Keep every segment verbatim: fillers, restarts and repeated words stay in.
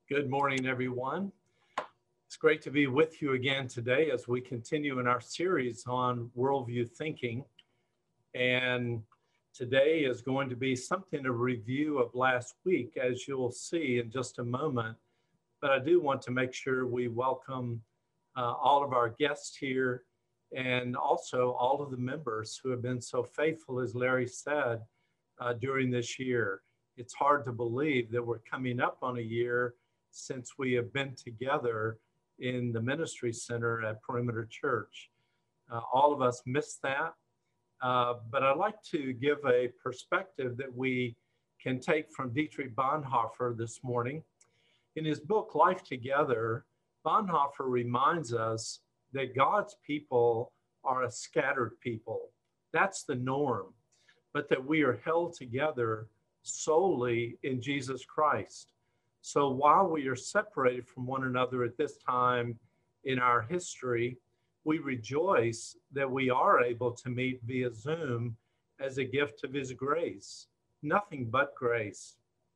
Good morning, everyone. It's great to be with you again today as we continue in our series on worldview thinking. And today is going to be something a review of last week, as you'll see in just a moment. But I do want to make sure we welcome uh, all of our guests here and also all of the members who have been so faithful, as Larry said, uh, during this year. It's hard to believe that we're coming up on a year since we have been together in the ministry center at Perimeter Church. Uh, all of us miss that, uh, but I'd like to give a perspective that we can take from Dietrich Bonhoeffer this morning. In his book, Life Together, Bonhoeffer reminds us that God's people are a scattered people. That's the norm, but that we are held together solely in Jesus Christ. So while we are separated from one another at this time in our history, we rejoice that we are able to meet via Zoom as a gift of His grace, nothing but grace.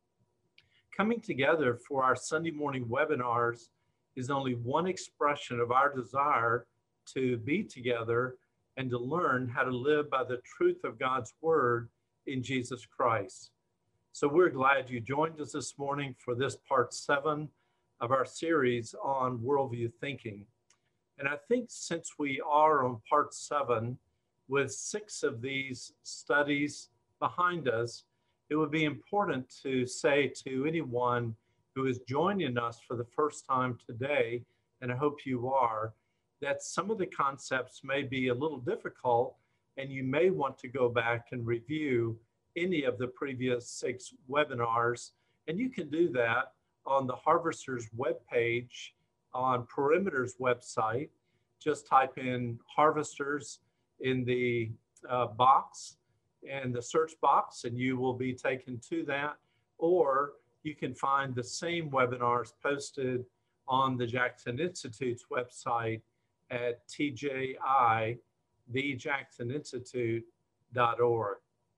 Coming together for our Sunday morning webinars is only one expression of our desire to be together and to learn how to live by the truth of God's word in Jesus Christ. So we're glad you joined us this morning for this part seven of our series on worldview thinking. And I think since we are on part seven with six of these studies behind us, it would be important to say to anyone who is joining us for the first time today, and I hope you are, that some of the concepts may be a little difficult and you may want to go back and review any of the previous six webinars. And you can do that on the Harvesters webpage on Perimeter's website. Just type in Harvesters in the uh, box and the search box, and you will be taken to that. Or you can find the same webinars posted on the Jackson Institute's website at T J I, the jackson institute dot org.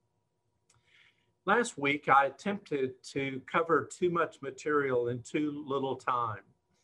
Last week, I attempted to cover too much material in too little time.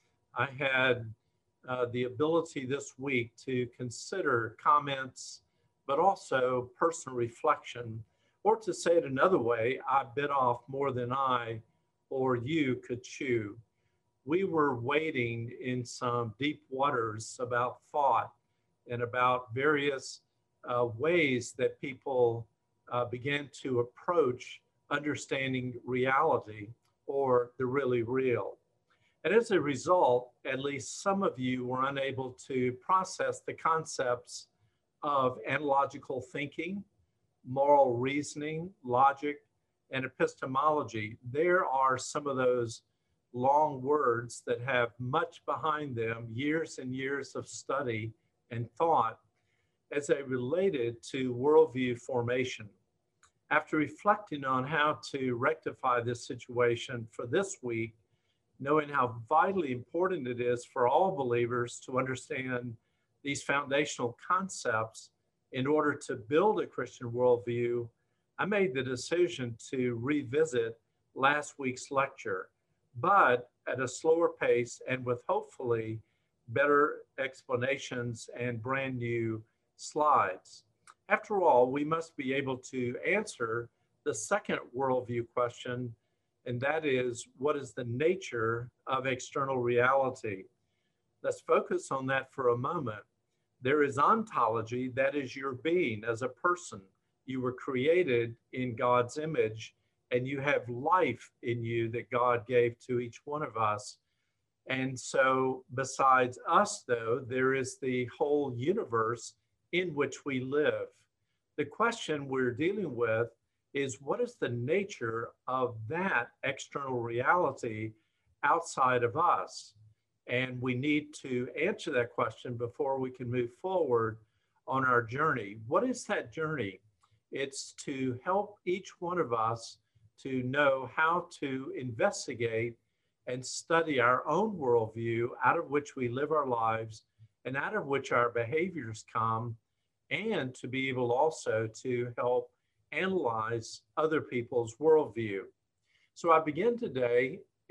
I had uh, the ability this week to consider comments, but also personal reflection, or to say it another way, I bit off more than I or you could chew. We were wading in some deep waters about thought and about various uh, ways that people uh, began to approach understanding reality or the really real. And as a result, at least some of you were unable to process the concepts of analogical thinking, moral reasoning, logic, and epistemology. There are some of those long words that have much behind them, years and years of study and thought as they related to worldview formation. After reflecting on how to rectify this situation for this week, knowing how vitally important it is for all believers to understand these foundational concepts in order to build a Christian worldview, I made the decision to revisit last week's lecture, but at a slower pace and with hopefully better explanations and brand new slides. After all, we must be able to answer the second worldview question, and that is, what is the nature of external reality? Let's focus on that for a moment. There is ontology, that is your being as a person. You were created in God's image, and you have life in you that God gave to each one of us. And so besides us, though, there is the whole universe in which we live. The question we're dealing with is, what is the nature of that external reality outside of us? And we need to answer that question before we can move forward on our journey. What is that journey? It's to help each one of us to know how to investigate and study our own worldview out of which we live our lives and out of which our behaviors come, and to be able also to help analyze other people's worldview. So I begin today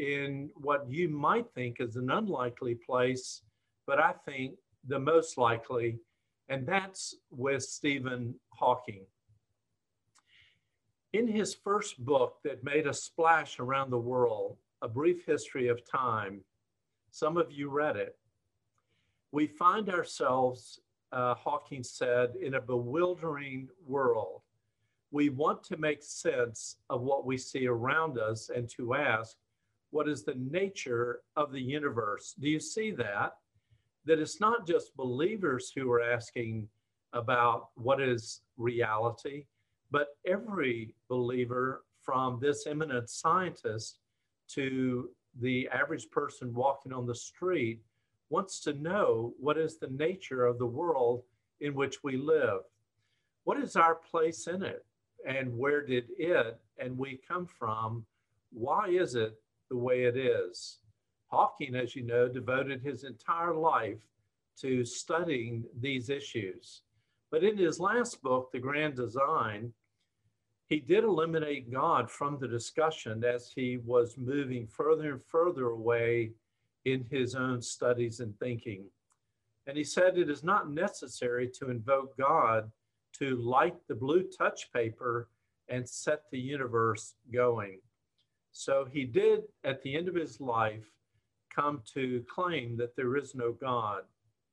in what you might think is an unlikely place, but I think the most likely, and that's with Stephen Hawking. In his first book that made a splash around the world, A Brief History of Time, some of you read it, we find ourselves, uh, Hawking said, in a bewildering world. We want to make sense of what we see around us and to ask, what is the nature of the universe? Do you see that? That it's not just believers who are asking about what is reality, but every believer, from this eminent scientist to the average person walking on the street, wants to know what is the nature of the world in which we live. What is our place in it? And where did it and we come from? Why is it the way it is? Hawking, as you know, devoted his entire life to studying these issues. But in his last book, The Grand Design, he did eliminate God from the discussion as he was moving further and further away in his own studies and thinking. And he said it is not necessary to invoke God to light the blue touch paper and set the universe going. So he did, at the end of his life, come to claim that there is no God.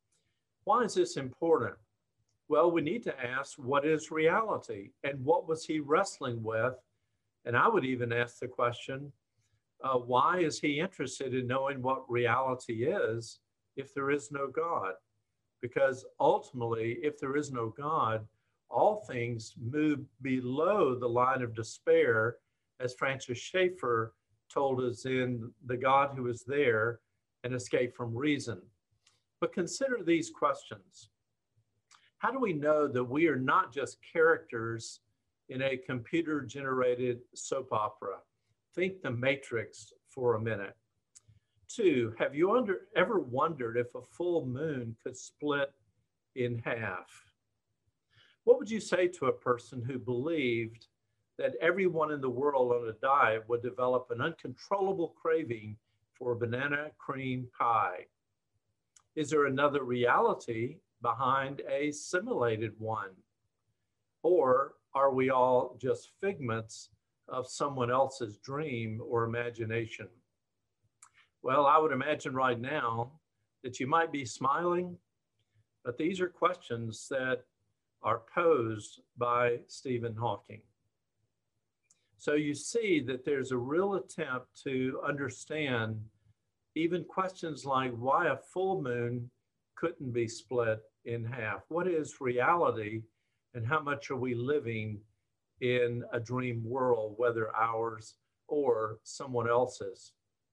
Why is this important? Well, we need to ask, what is reality? And what was he wrestling with? And I would even ask the question, uh, why is he interested in knowing what reality is if there is no God? Because ultimately, if there is no God, all things move below the line of despair, as Francis Schaeffer told us in The God Who Is There, An Escape from Reason. But consider these questions. How do we know that we are not just characters in a computer-generated soap opera? Think The Matrix for a minute. Two, have you under, ever wondered if a full moon could split in half? What would you say to a person who believed that everyone in the world on a diet would develop an uncontrollable craving for banana cream pie? Is there another reality behind a simulated one? Or are we all just figments of someone else's dream or imagination? Well, I would imagine right now that you might be smiling, but these are questions that are posed by Stephen Hawking. So you see that there's a real attempt to understand even questions like why a full moon couldn't be split in half. What is reality, and how much are we living in a dream world, whether ours or someone else's?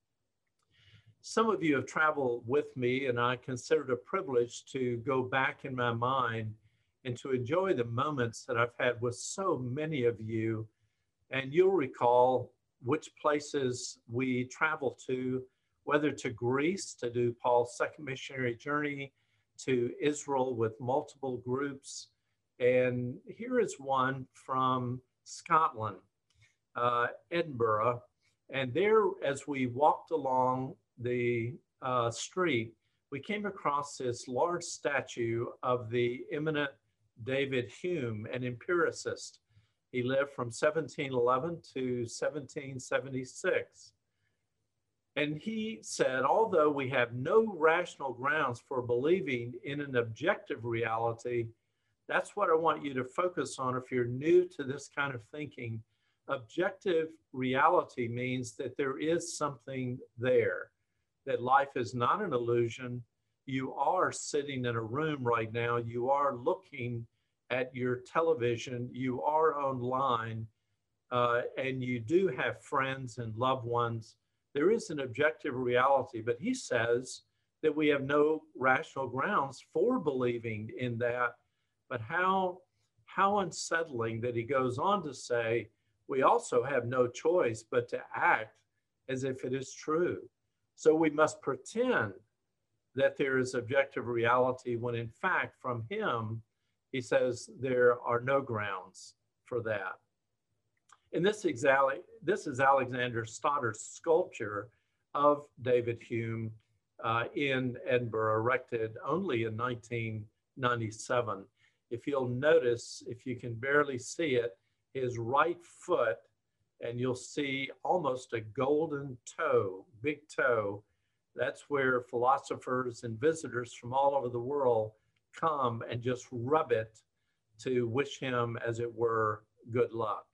Some of you have traveled with me, and I consider it a privilege to go back in my mind and to enjoy the moments that I've had with so many of you. And you'll recall which places we traveled to, whether to Greece to do Paul's second missionary journey, to Israel with multiple groups. And here is one from Scotland, uh, Edinburgh. And there, as we walked along the uh, street, we came across this large statue of the eminent David Hume, an empiricist. He lived from seventeen eleven to seventeen seventy-six. And he said, although we have no rational grounds for believing in an objective reality, that's what I want you to focus on if you're new to this kind of thinking. Objective reality means that there is something there, that life is not an illusion. You are sitting in a room right now. You are looking at your television. You are online, uh, and you do have friends and loved ones. There is an objective reality, but he says that we have no rational grounds for believing in that. But how, how unsettling that he goes on to say, we also have no choice but to act as if it is true. So we must pretend that there is objective reality when in fact from him, he says there are no grounds for that. And this, this is Alexander Stoddart's sculpture of David Hume uh, in Edinburgh, erected only in nineteen ninety-seven. If you'll notice, if you can barely see it, his right foot, and you'll see almost a golden toe, big toe. That's where philosophers and visitors from all over the world come and just rub it to wish him, as it were, good luck.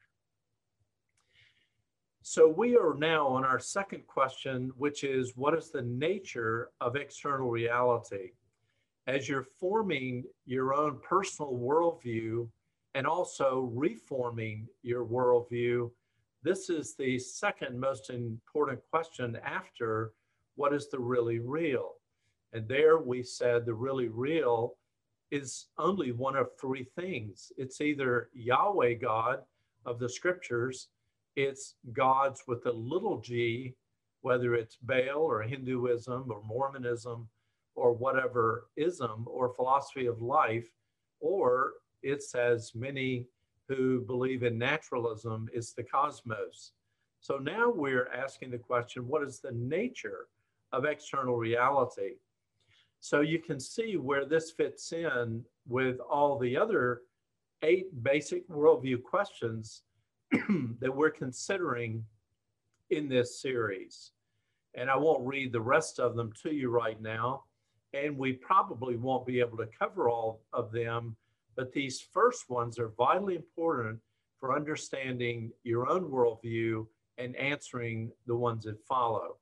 So we are now on our second question, which is, what is the nature of external reality? As you're forming your own personal worldview and also reforming your worldview, this is the second most important question after what is the really real? And there we said the really real is only one of three things. It's either Yahweh God of the scriptures, it's gods with a little g, whether it's Baal or Hinduism or Mormonism or whatever ism or philosophy of life, or it's, as many who believe in naturalism, is the cosmos. So now we're asking the question, what is the nature of external reality? So you can see where this fits in with all the other eight basic worldview questions that we're considering in this series. And I won't read the rest of them to you right now, and we probably won't be able to cover all of them, but these first ones are vitally important for understanding your own worldview and answering the ones that follow.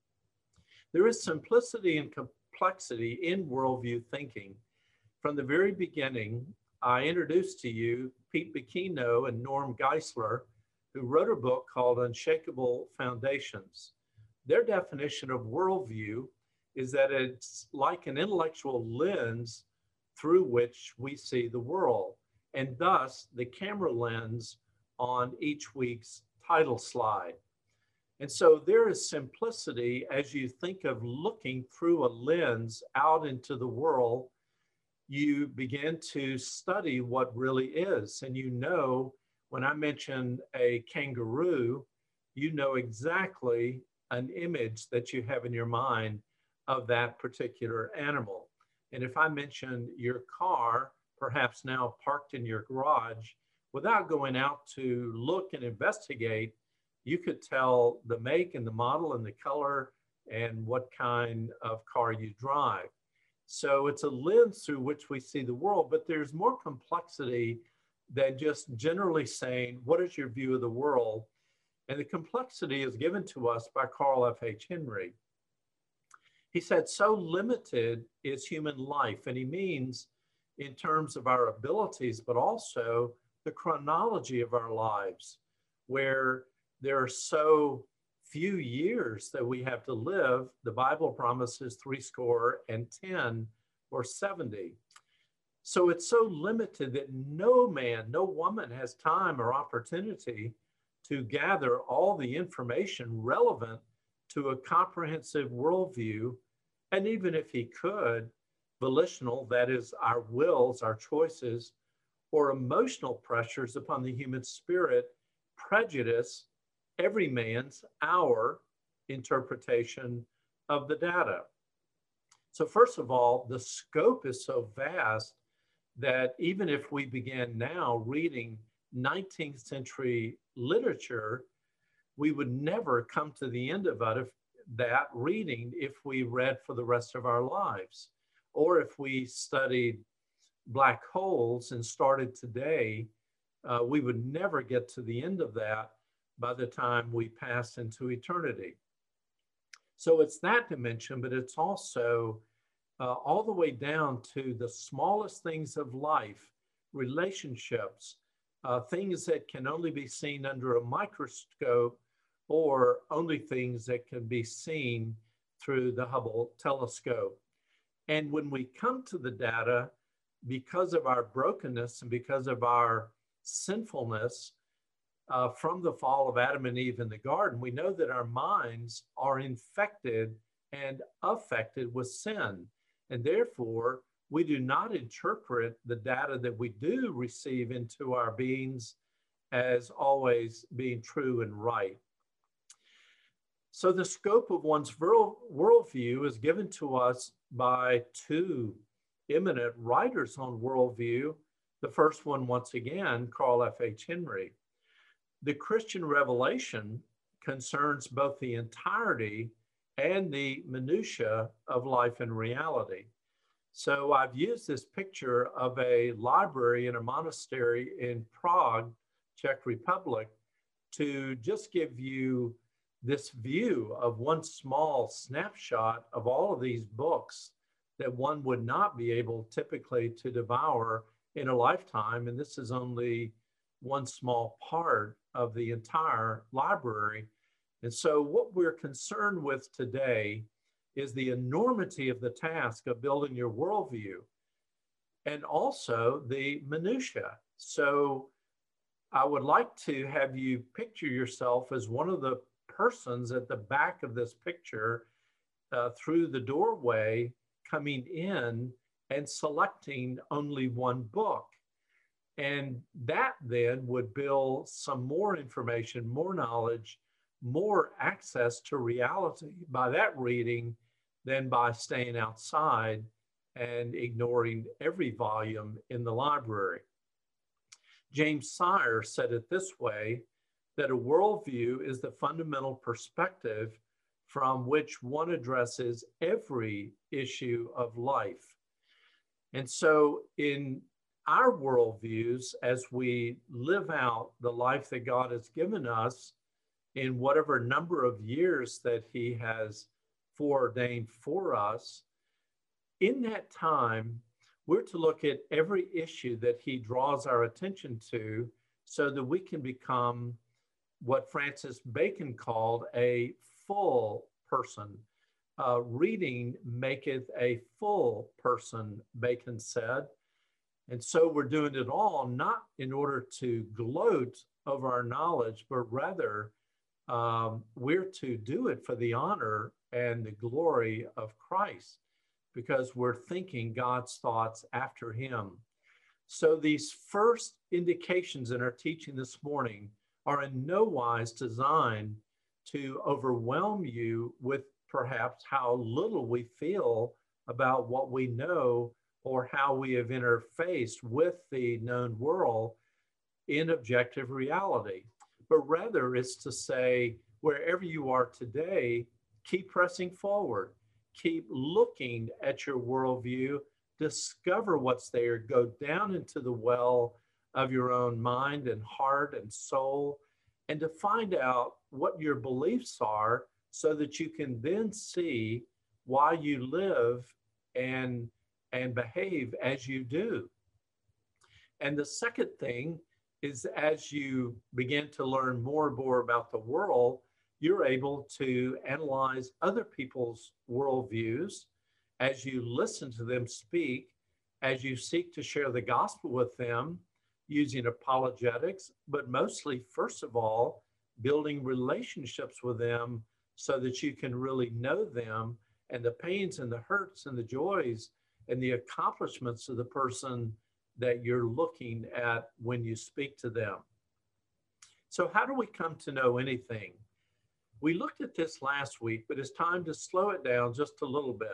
There is simplicity and complexity in worldview thinking. From the very beginning, I introduced to you Pete Bikino and Norm Geisler, who wrote a book called Unshakable Foundations. Their definition of worldview is that it's like an intellectual lens through which we see the world, and thus the camera lens on each week's title slide. And so there is simplicity as you think of looking through a lens out into the world. You begin to study what really is. And you know, when I mention a kangaroo, you know exactly an image that you have in your mind of that particular animal. And if I mention your car, perhaps now parked in your garage, without going out to look and investigate, you could tell the make and the model and the color and what kind of car you drive. So it's a lens through which we see the world, but there's more complexity than just generally saying, what is your view of the world? And the complexity is given to us by Carl F H Henry. He said, so limited is human life, and he means in terms of our abilities, but also the chronology of our lives, where there are so few years that we have to live. The Bible promises three score and ten or seventy. So it's so limited that no man, no woman has time or opportunity to gather all the information relevant to a comprehensive worldview. And even if he could, volitional, that is our wills, our choices, or emotional pressures upon the human spirit, prejudice every man's, our interpretation of the data. So first of all, the scope is so vast that even if we began now reading nineteenth century literature, we would never come to the end of it, that reading if we read for the rest of our lives. Or if we studied black holes and started today, uh, we would never get to the end of that by the time we pass into eternity. So it's that dimension, but it's also uh, all the way down to the smallest things of life, relationships, uh, things that can only be seen under a microscope, or only things that can be seen through the Hubble telescope. And when we come to the data, because of our brokenness and because of our sinfulness, Uh, from the fall of Adam and Eve in the garden, we know that our minds are infected and affected with sin. And therefore, we do not interpret the data that we do receive into our beings as always being true and right. So the scope of one's world, worldview is given to us by two eminent writers on worldview. The first one, once again, Carl F H Henry. The Christian revelation concerns both the entirety and the minutiae of life and reality. So I've used this picture of a library in a monastery in Prague, Czech Republic, to just give you this view of one small snapshot of all of these books that one would not be able typically to devour in a lifetime. And this is only one small part of the entire library. And so what we're concerned with today is the enormity of the task of building your worldview and also the minutiae. So I would like to have you picture yourself as one of the persons at the back of this picture uh, through the doorway coming in and selecting only one book. And that then would build some more information, more knowledge, more access to reality by that reading than by staying outside and ignoring every volume in the library. James Sire said it this way, that a worldview is the fundamental perspective from which one addresses every issue of life. And so in our worldviews, as we live out the life that God has given us in whatever number of years that he has foreordained for us, in that time, we're to look at every issue that he draws our attention to so that we can become what Francis Bacon called a full person. Uh, reading maketh a full person, Bacon said. And so we're doing it all not in order to gloat over our knowledge, but rather um, we're to do it for the honor and the glory of Christ, because we're thinking God's thoughts after him. So these first indications in our teaching this morning are in no wise designed to overwhelm you with perhaps how little we feel about what we know or how we have interfaced with the known world in objective reality, but rather it's to say, wherever you are today, keep pressing forward, keep looking at your worldview, discover what's there, go down into the well of your own mind and heart and soul, and to find out what your beliefs are so that you can then see why you live and, and behave as you do. And the second thing is, as you begin to learn more and more about the world, you're able to analyze other people's worldviews as you listen to them speak, as you seek to share the gospel with them using apologetics, but mostly, first of all, building relationships with them so that you can really know them and the pains and the hurts and the joys and the accomplishments of the person that you're looking at when you speak to them. So how do we come to know anything? We looked at this last week, but it's time to slow it down just a little bit.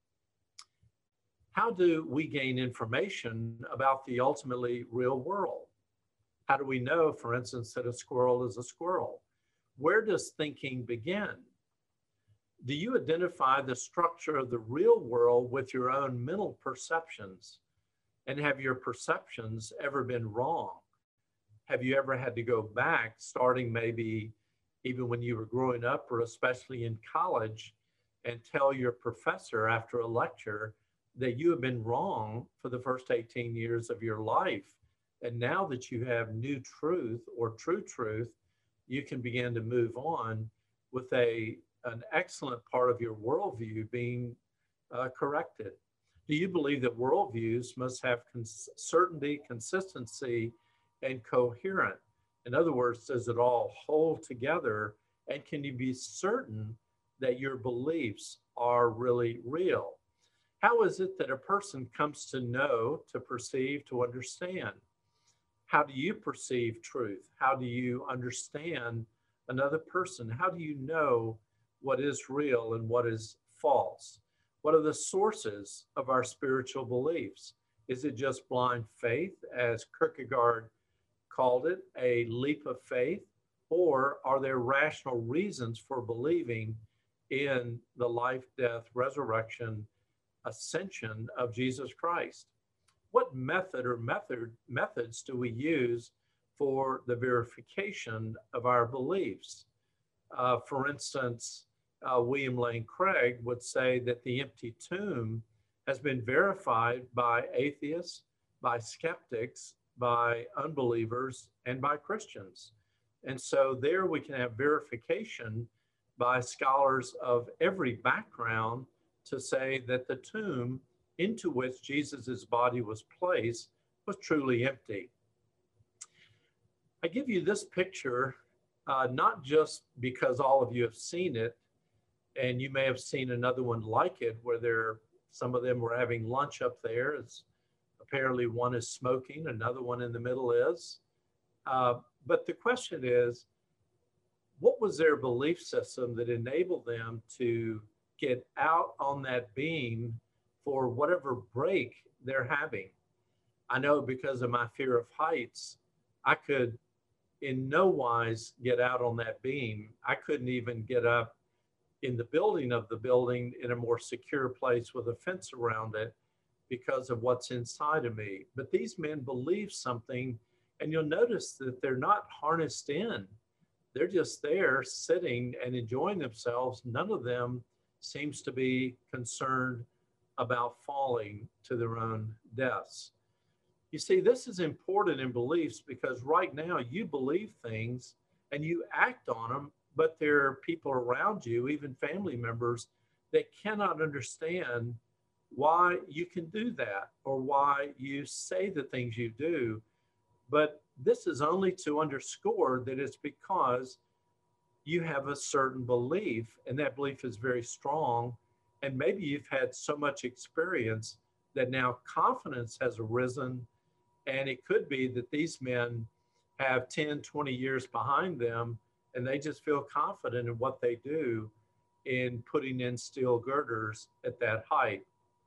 How do we gain information about the ultimately real world? How do we know, for instance, that a squirrel is a squirrel? Where does thinking begin? Do you identify the structure of the real world with your own mental perceptions? And have your perceptions ever been wrong? Have you ever had to go back, starting maybe even when you were growing up or especially in college, and tell your professor after a lecture that you have been wrong for the first eighteen years of your life? And now that you have new truth or true truth, you can begin to move on with a, an excellent part of your worldview being uh, corrected. Do you believe that worldviews must have cons- certainty, consistency, and coherent? In other words, does it all hold together? And can you be certain that your beliefs are really real? How is it that a person comes to know, to perceive, to understand? How do you perceive truth? How do you understand another person? How do you know what is real and what is false? What are the sources of our spiritual beliefs? Is it just blind faith, as Kierkegaard called it, a leap of faith? Or are there rational reasons for believing in the life, death, resurrection, ascension of Jesus Christ? What method or method methods do we use for the verification of our beliefs? Uh, for instance, uh, William Lane Craig would say that the empty tomb has been verified by atheists, by skeptics, by unbelievers, and by Christians. And so there we can have verification by scholars of every background to say that the tomb into which Jesus's body was placed was truly empty. I give you this picture uh, not just because all of you have seen it, and you may have seen another one like it where there, some of them were having lunch up there. It's, apparently one is smoking, another one in the middle is. Uh, but the question is, what was their belief system that enabled them to get out on that beam for whatever break they're having? I know because of my fear of heights, I could in no wise get out on that beam. I couldn't even get up in the building of the building in a more secure place with a fence around it because of what's inside of me. But these men believe something, and you'll notice that they're not harnessed in. They're just there sitting and enjoying themselves. None of them seems to be concerned about falling to their own deaths. You see, this is important in beliefs because right now you believe things and you act on them, but there are people around you, even family members, that cannot understand why you can do that or why you say the things you do. But this is only to underscore that it's because you have a certain belief, and that belief is very strong. And maybe you've had so much experience that now confidence has arisen. And it could be that these men have ten, twenty years behind them, and they just feel confident in what they do in putting in steel girders at that height.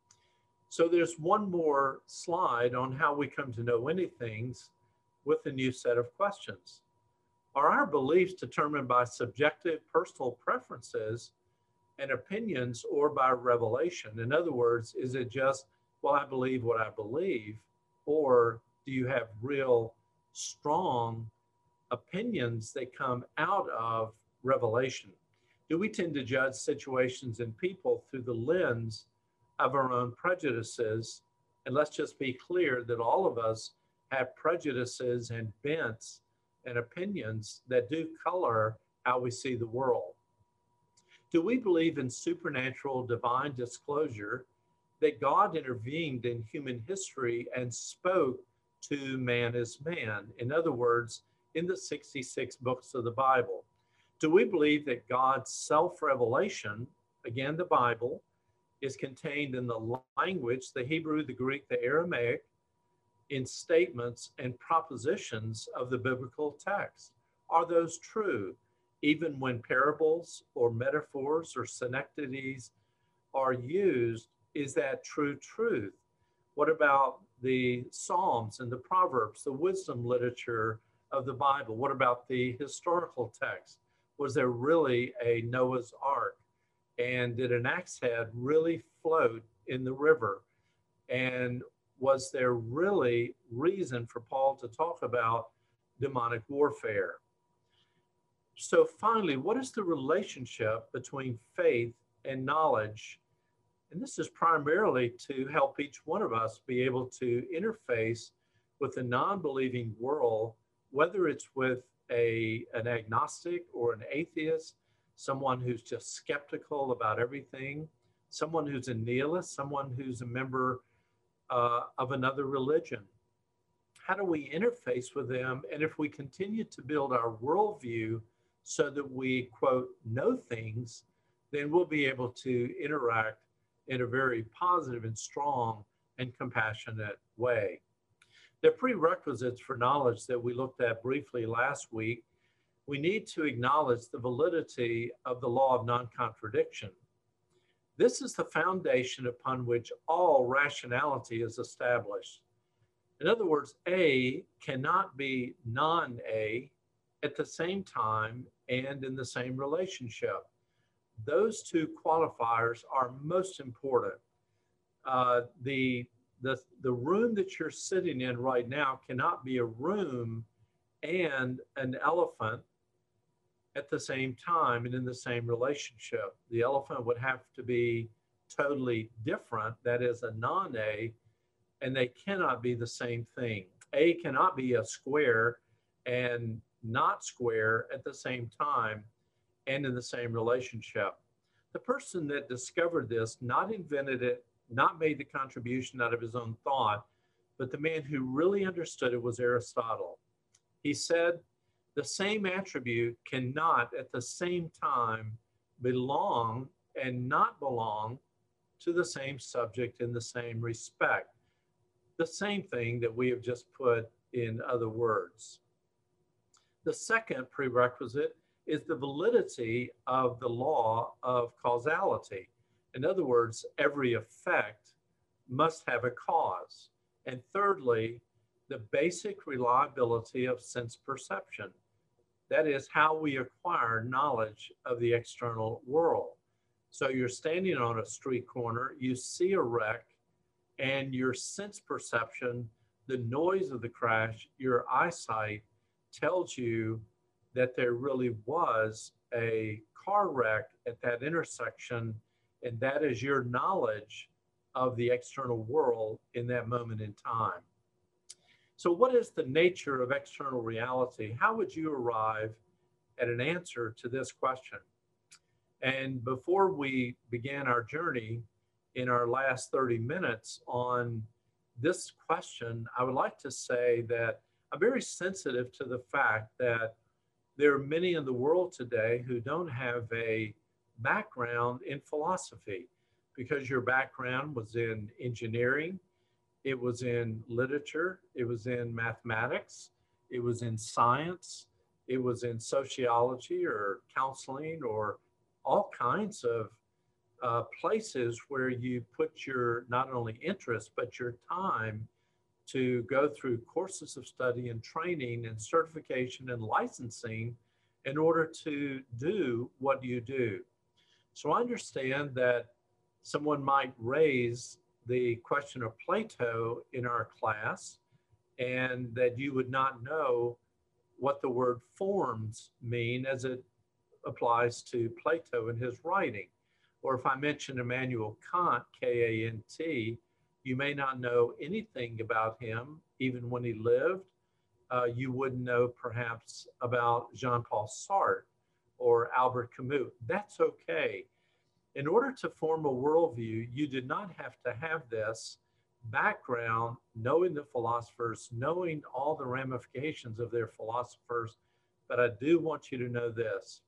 So there's one more slide on how we come to know anything with a new set of questions. Are our beliefs determined by subjective personal preferences and opinions or by revelation? In other words, is it just, well, I believe what I believe, or do you have real strong opinions that come out of revelation? Do we tend to judge situations and people through the lens of our own prejudices? And let's just be clear that all of us have prejudices and bents and opinions that do color how we see the world. Do we believe in supernatural divine disclosure, that God intervened in human history and spoke to man as man? In other words, in the sixty-six books of the Bible. Do we believe that God's self-revelation, again, the Bible, is contained in the language, the Hebrew, the Greek, the Aramaic, in statements and propositions of the biblical text? Are those true? Even when parables or metaphors or synecdoches are used, is that true truth? What about the Psalms and the Proverbs, the wisdom literature of the Bible? What about the historical text? Was there really a Noah's Ark? And did an axe head really float in the river? And was there really reason for Paul to talk about demonic warfare? So finally, what is the relationship between faith and knowledge? And this is primarily to help each one of us be able to interface with the non-believing world, whether it's with a, an agnostic or an atheist, someone who's just skeptical about everything, someone who's a nihilist, someone who's a member uh, of another religion. How do we interface with them? And if we continue to build our worldview so that we, quote, know things, then we'll be able to interact in a very positive and strong and compassionate way. The prerequisites for knowledge that we looked at briefly last week we need to acknowledge the validity of the law of non-contradiction. This is the foundation upon which all rationality is established. In other words, A cannot be non-A at the same time and in the same relationship. Those two qualifiers are most important. Uh, the, the, the room that you're sitting in right now cannot be a room and an elephant at the same time and in the same relationship. The elephant would have to be totally different, that is a non-A, and they cannot be the same thing. A cannot be a square and not square at the same time and in the same relationship. The person that discovered this not invented it, not made the contribution out of his own thought, but the man who really understood it was Aristotle. He said, the same attribute cannot at the same time belong and not belong to the same subject in the same respect. The same thing that we have just put in other words. The second prerequisite is the validity of the law of causality. In other words, every effect must have a cause. And thirdly, the basic reliability of sense perception. That is how we acquire knowledge of the external world. So you're standing on a street corner, you see a wreck, and your sense perception, the noise of the crash, your eyesight tells you that there really was a car wreck at that intersection, and that is your knowledge of the external world in that moment in time. So what is the nature of external reality? How would you arrive at an answer to this question? And before we began our journey in our last thirty minutes on this question, I would like to say that I'm very sensitive to the fact that there are many in the world today who don't have a background in philosophy, because your background was in engineering, it was in literature, it was in mathematics, it was in science, it was in sociology or counseling or all kinds of uh, places where you put your not only interest, but your time to go through courses of study and training and certification and licensing in order to do what you do. So I understand that someone might raise the question of Plato in our class, and that you would not know what the word forms mean as it applies to Plato and his writing. Or if I mention Immanuel Kant, K A N T, you may not know anything about him, even when he lived. Uh, you wouldn't know perhaps about Jean-Paul Sartre or Albert Camus. That's okay. In order to form a worldview, you did not have to have this background, knowing the philosophers, knowing all the ramifications of their philosophers. But I do want you to know this.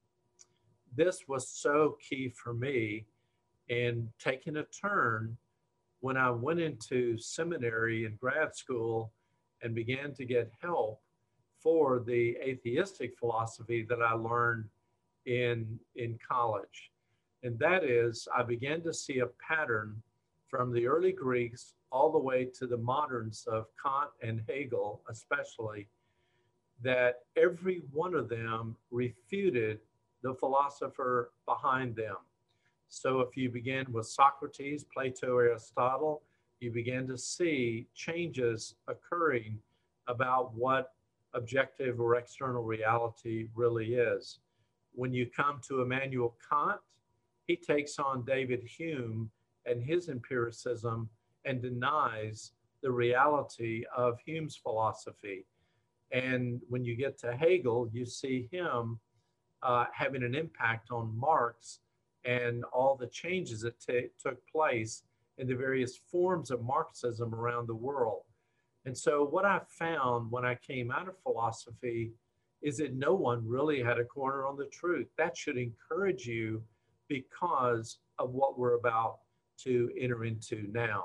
This was so key for me in taking a turn when I went into seminary and grad school and began to get help for the atheistic philosophy that I learned in, in college. And that is, I began to see a pattern from the early Greeks all the way to the moderns of Kant and Hegel, especially, that every one of them refuted the philosopher behind them. So if you begin with Socrates, Plato, Aristotle, you begin to see changes occurring about what objective or external reality really is. When you come to Immanuel Kant, he takes on David Hume and his empiricism and denies the reality of Hume's philosophy. And when you get to Hegel, you see him uh, having an impact on Marx and all the changes that took place in the various forms of Marxism around the world. And so what I found when I came out of philosophy is that no one really had a corner on the truth. That should encourage you because of what we're about to enter into now.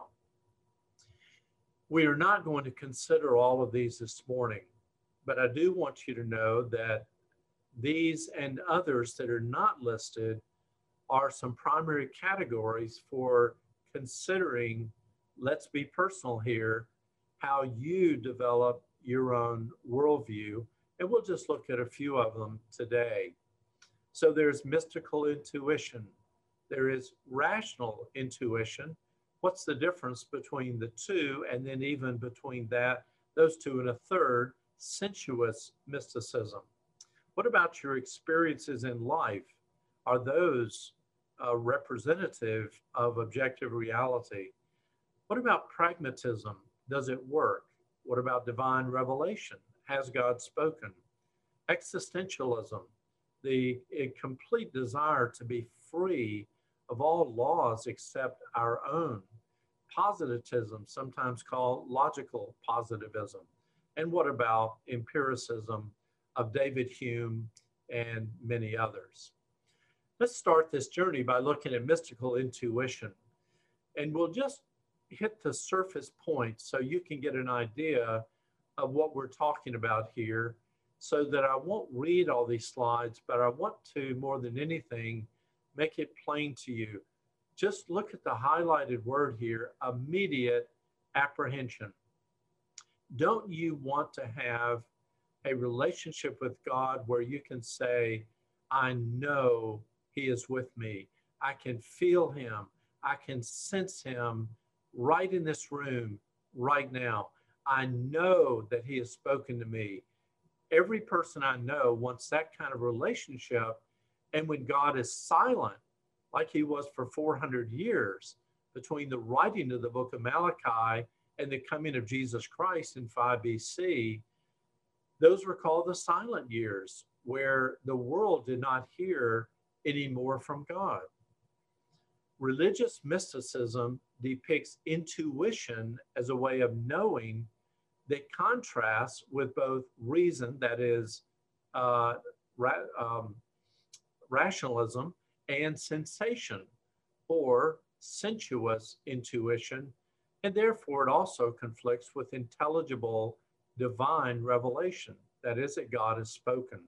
We are not going to consider all of these this morning, but I do want you to know that These and others that are not listed are some primary categories for considering, let's be personal here, how you develop your own worldview. And we'll just look at a few of them today. So there's mystical intuition. There is rational intuition. What's the difference between the two? And then even between that, those two and a third, sensuous mysticism. What about your experiences in life? Are those uh, representative of objective reality? What about pragmatism? Does it work? What about divine revelation? Has God spoken? Existentialism, the complete desire to be free of all laws except our own. Positivism, sometimes called logical positivism. And what about empiricism of David Hume and many others? Let's start this journey by looking at mystical intuition. And we'll just hit the surface point so you can get an idea of what we're talking about here, so that I won't read all these slides, but I want to, more than anything, make it plain to you. Just look at the highlighted word here, immediate apprehension. Don't you want to have a relationship with God where you can say, I know He is with me. I can feel Him. I can sense Him right in this room right now. I know that He has spoken to me. Every person I know wants that kind of relationship. And when God is silent, like He was for four hundred years between the writing of the book of Malachi and the coming of Jesus Christ in five B C, those were called the silent years, where the world did not hear any more from God. Religious mysticism depicts intuition as a way of knowing that contrasts with both reason, that is, uh, ra um, rationalism, and sensation, or sensuous intuition, and therefore it also conflicts with intelligible divine revelation, that is, that God has spoken.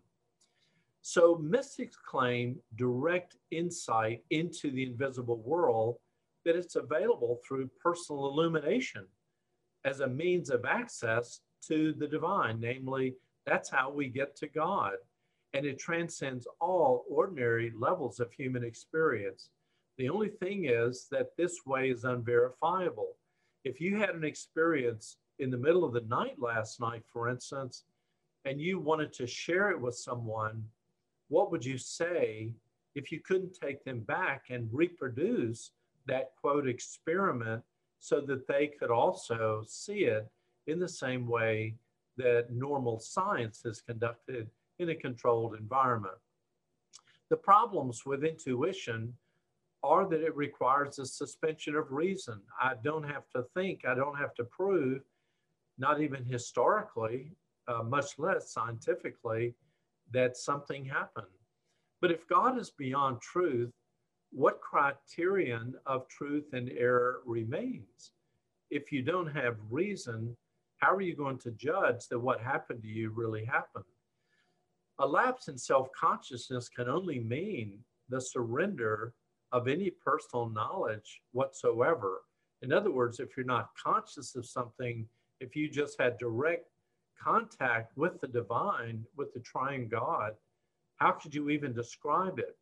So mystics claim direct insight into the invisible world, that it's available through personal illumination as a means of access to the divine. Namely, that's how we get to God. And it transcends all ordinary levels of human experience. The only thing is that this way is unverifiable. If you had an experience in the middle of the night last night, for instance, and you wanted to share it with someone, what would you say if you couldn't take them back and reproduce that, quote, experiment so that they could also see it in the same way that normal science is conducted in a controlled environment? The problems with intuition are that it requires a suspension of reason. I don't have to think, I don't have to prove, not even historically, uh, much less scientifically, that something happened. But if God is beyond truth, what criterion of truth and error remains? If you don't have reason, how are you going to judge that what happened to you really happened? A lapse in self-consciousness can only mean the surrender of any personal knowledge whatsoever. In other words, if you're not conscious of something, if you just had direct contact with the divine, with the triune God, how could you even describe it?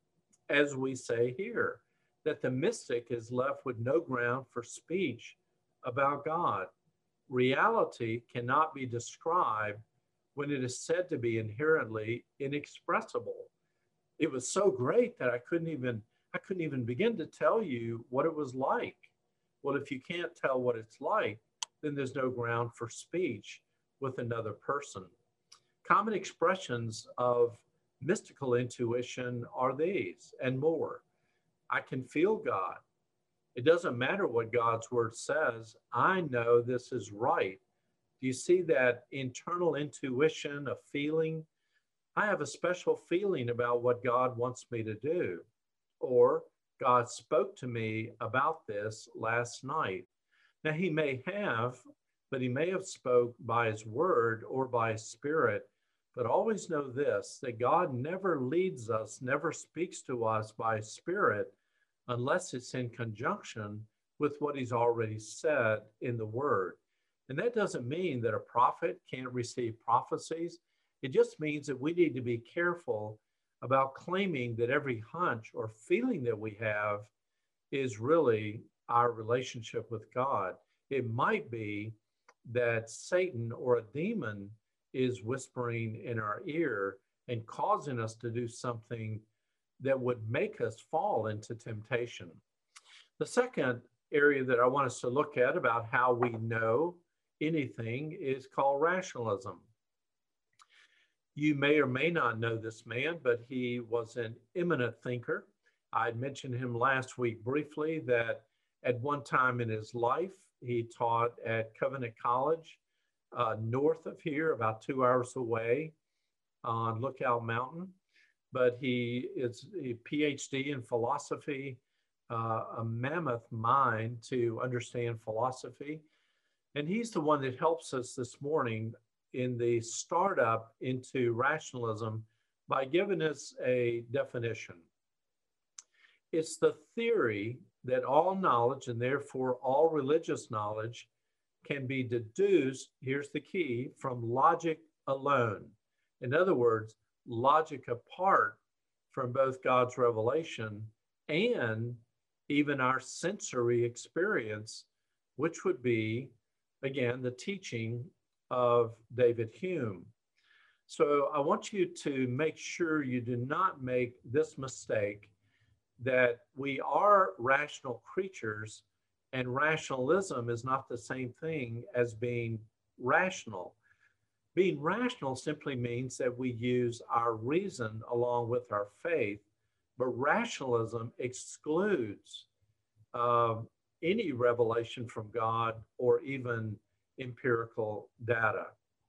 As we say here, that the mystic is left with no ground for speech about God. Reality cannot be described when it is said to be inherently inexpressible. It was so great that I couldn't even I couldn't even begin to tell you what it was like. Well, if you can't tell what it's like, then there's no ground for speech with another person. Common expressions of mystical intuition are these and more. I can feel God. It doesn't matter what God's word says. I know this is right. Do you see that internal intuition, a feeling? I have a special feeling about what God wants me to do. Or God spoke to me about this last night. Now He may have, but He may have spoke by His word or by His Spirit, But always know this, that God never leads us, never speaks to us by Spirit unless it's in conjunction with what he's already said in the Word. And that doesn't mean that a prophet can't receive prophecies. It just means that we need to be careful about claiming that every hunch or feeling that we have is really our relationship with God. It might be that Satan or a demon is whispering in our ear and causing us to do something that would make us fall into temptation. The second area that I want us to look at about how we know anything is called rationalism. You may or may not know this man, but he was an eminent thinker. I mentioned him last week briefly that at one time in his life, he taught at Covenant College, uh, north of here, about two hours away on Lookout Mountain. But he is a P H D in philosophy, uh, a mammoth mind to understand philosophy. And he's the one that helps us this morning in the startup into rationalism by giving us a definition. It's the theory that all knowledge, and therefore all religious knowledge, can be deduced, here's the key, from logic alone. In other words, logic apart from both God's revelation and even our sensory experience, which would be, again, the teaching of David Hume. So I want you to make sure you do not make this mistake that we are rational creatures, and rationalism is not the same thing as being rational. Being rational simply means that we use our reason along with our faith, but rationalism excludes uh, any revelation from God or even empirical data.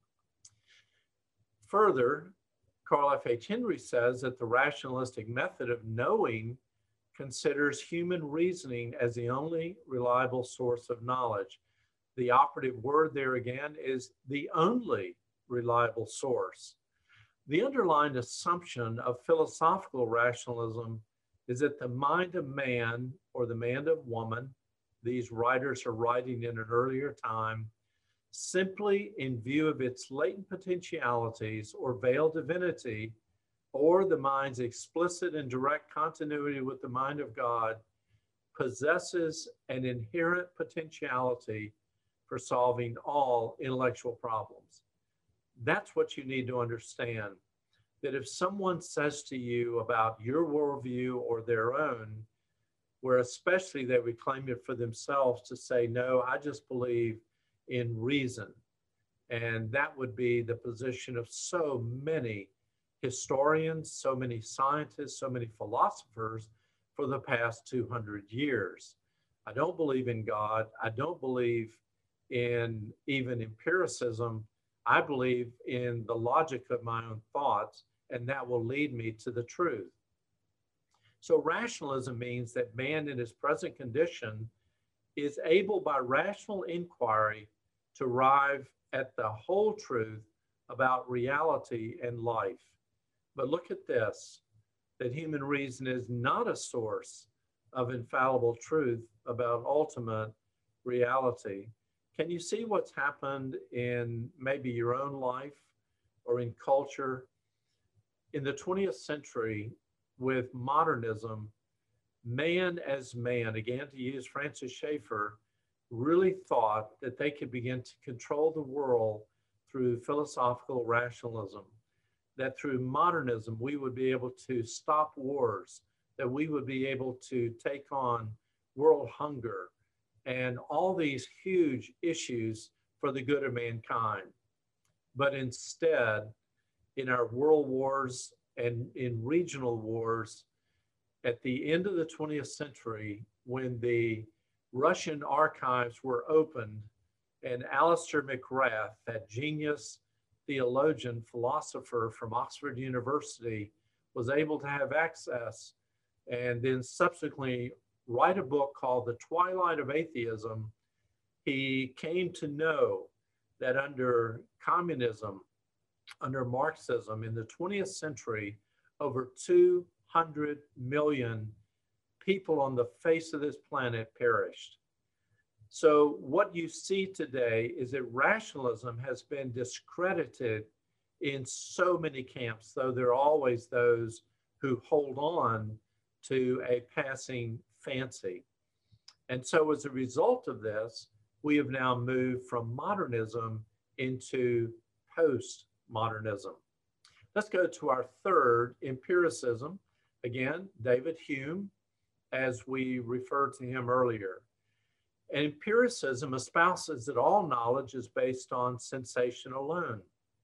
Further, Carl F H Henry says that the rationalistic method of knowing considers human reasoning as the only reliable source of knowledge. The operative word there again is the only reliable source. The underlying assumption of philosophical rationalism is that the mind of man or the mind of woman, these writers are writing in an earlier time, simply in view of its latent potentialities or veiled divinity, or the mind's explicit and direct continuity with the mind of God, possesses an inherent potentiality for solving all intellectual problems. That's what you need to understand, that if someone says to you about your worldview or their own, where especially they would claim it for themselves to say, no, I just believe in reason. And that would be the position of so many historians, so many scientists, so many philosophers for the past two hundred years. I don't believe in God. I don't believe in even empiricism. I believe in the logic of my own thoughts, and that will lead me to the truth. So rationalism means that man in his present condition is able by rational inquiry to arrive at the whole truth about reality and life. But look at this, that human reason is not a source of infallible truth about ultimate reality. Can you see what's happened in maybe your own life or in culture? In the twentieth century, with modernism, man as man, again to use Francis Schaeffer, really thought that they could begin to control the world through philosophical rationalism, that through modernism, we would be able to stop wars, that we would be able to take on world hunger and all these huge issues for the good of mankind. But instead, in our world wars and in regional wars, at the end of the twentieth century, when the Russian archives were opened and Alistair McGrath, that genius theologian, philosopher from Oxford University, was able to have access and then subsequently write a book called The Twilight of Atheism, he came to know that under communism, under Marxism in the twentieth century, over two hundred million people on the face of this planet perished. So what you see today is that rationalism has been discredited in so many camps, though there are always those who hold on to a passing fancy. And so as a result of this, we have now moved from modernism into postmodernism. Let's go to our third, empiricism. Again, David Hume, as we referred to him earlier. And empiricism espouses that all knowledge is based on sensation alone.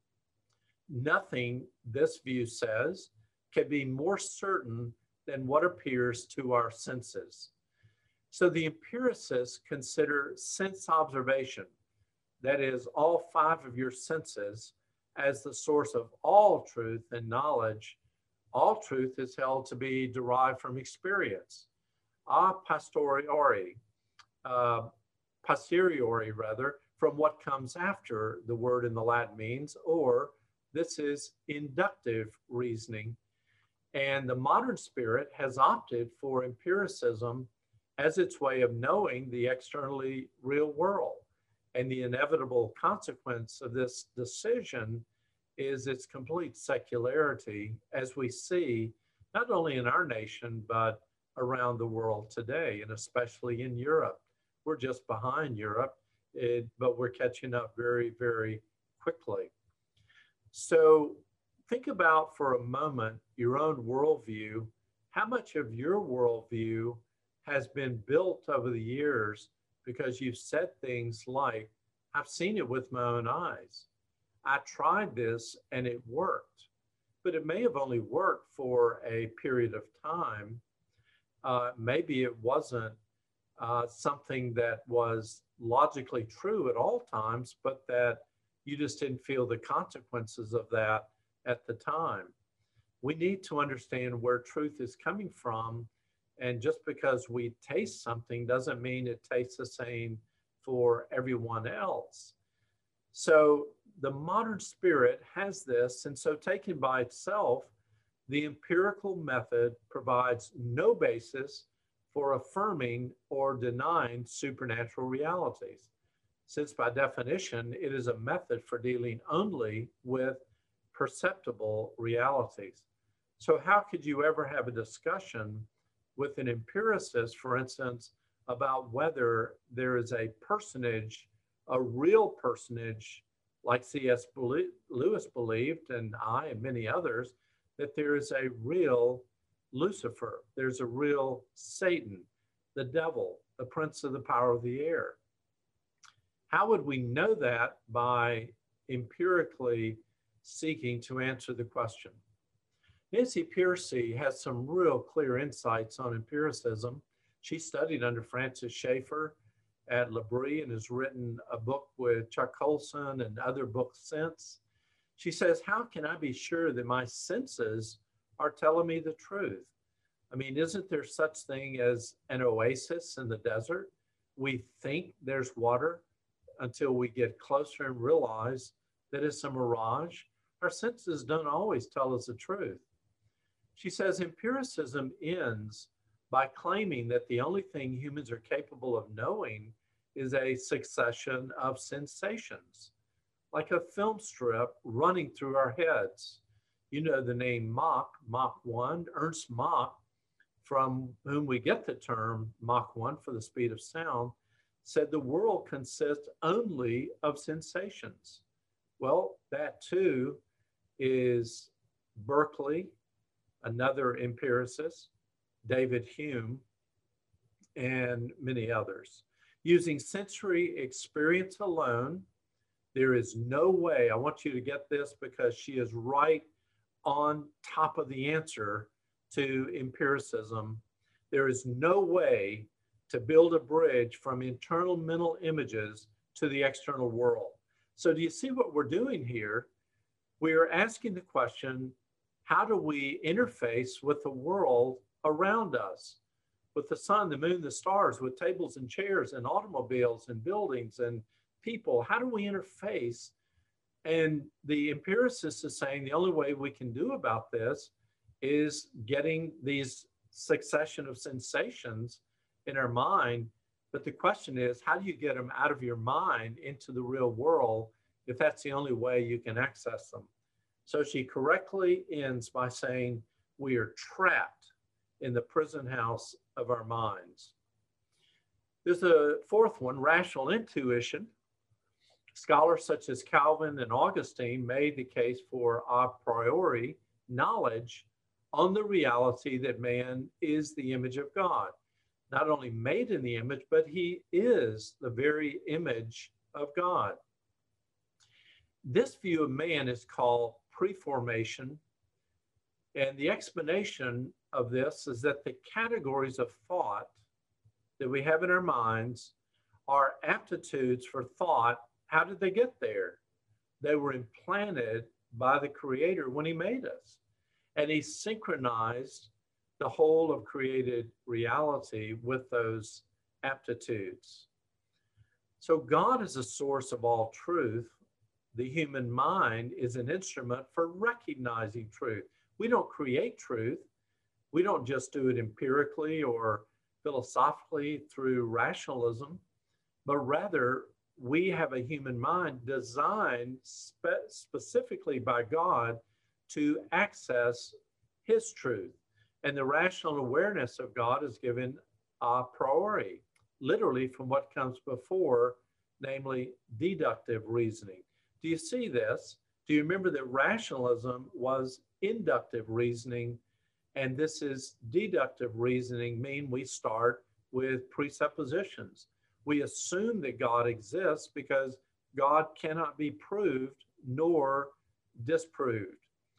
Nothing, this view says, can be more certain than what appears to our senses. So the empiricists consider sense observation, that is, all five of your senses, as the source of all truth and knowledge. All truth is held to be derived from experience. A posteriori, uh, posteriori rather, from what comes after, the word in the Latin means, or this is inductive reasoning. And the modern spirit has opted for empiricism as its way of knowing the externally real world. And the inevitable consequence of this decision is its complete secularity, as we see not only in our nation, but around the world today, and especially in Europe. We're just behind Europe, it, but we're catching up very, very quickly. So think about for a moment your own worldview. How much of your worldview has been built over the years because you've said things like, I've seen it with my own eyes. I tried this and it worked, but it may have only worked for a period of time. Uh, maybe it wasn't uh, something that was logically true at all times, but that you just didn't feel the consequences of that at the time. We need to understand where truth is coming from. And just because we taste something doesn't mean it tastes the same for everyone else. So the modern spirit has this, and so taken by itself, the empirical method provides no basis for affirming or denying supernatural realities, since by definition, it is a method for dealing only with perceptible realities. So how could you ever have a discussion with an empiricist, for instance, about whether there is a personage, a real personage, like C S Lewis believed, and I and many others, that there is a real Lucifer, there's a real Satan, the devil, the prince of the power of the air. How would we know that? By empirically seeking to answer the question. Nancy Pearcey has some real clear insights on empiricism. She studied under Francis Schaeffer at L'Abri and has written a book with Chuck Colson and other books since. She says, how can I be sure that my senses are telling me the truth? I mean, isn't there such thing as an oasis in the desert? We think there's water until we get closer and realize that it's a mirage. Our senses don't always tell us the truth. She says empiricism ends by claiming that the only thing humans are capable of knowing is a succession of sensations, like a film strip running through our heads. You know the name Mach, Mach one, Ernst Mach, from whom we get the term Mach one for the speed of sound, said the world consists only of sensations. Well, that too is Berkeley, another empiricist, David Hume, and many others. Using sensory experience alone, there is no way, I want you to get this because she is right on top of the answer to empiricism. There is no way to build a bridge from internal mental images to the external world. So do you see what we're doing here? We are asking the question, how do we interface with the world around us? With the sun, the moon, the stars, with tables and chairs and automobiles and buildings and people, how do we interface And the empiricist is saying the only way we can do about this is getting these succession of sensations in our mind. But the question is, how do you get them out of your mind into the real world if that's the only way you can access them? So she correctly ends by saying, we are trapped in the prison house of our minds. There's a fourth one, rational intuition. Scholars such as Calvin and Augustine made the case for a priori knowledge on the reality that man is the image of God. Not only made in the image, but he is the very image of God. This view of man is called preformation. And the explanation of this is that the categories of thought that we have in our minds are aptitudes for thought. How did they get there? They were implanted by the Creator when he made us. And he synchronized the whole of created reality with those aptitudes. So God is a source of all truth. The human mind is an instrument for recognizing truth. We don't create truth. We don't just do it empirically or philosophically through rationalism, but rather we have a human mind designed spe- specifically by God to access his truth. And the rational awareness of God is given a priori, literally from what comes before, namely deductive reasoning. Do you see this? Do you remember that rationalism was inductive reasoning, and this is deductive reasoning, mean we start with presuppositions. We assume that God exists because God cannot be proved nor disproved.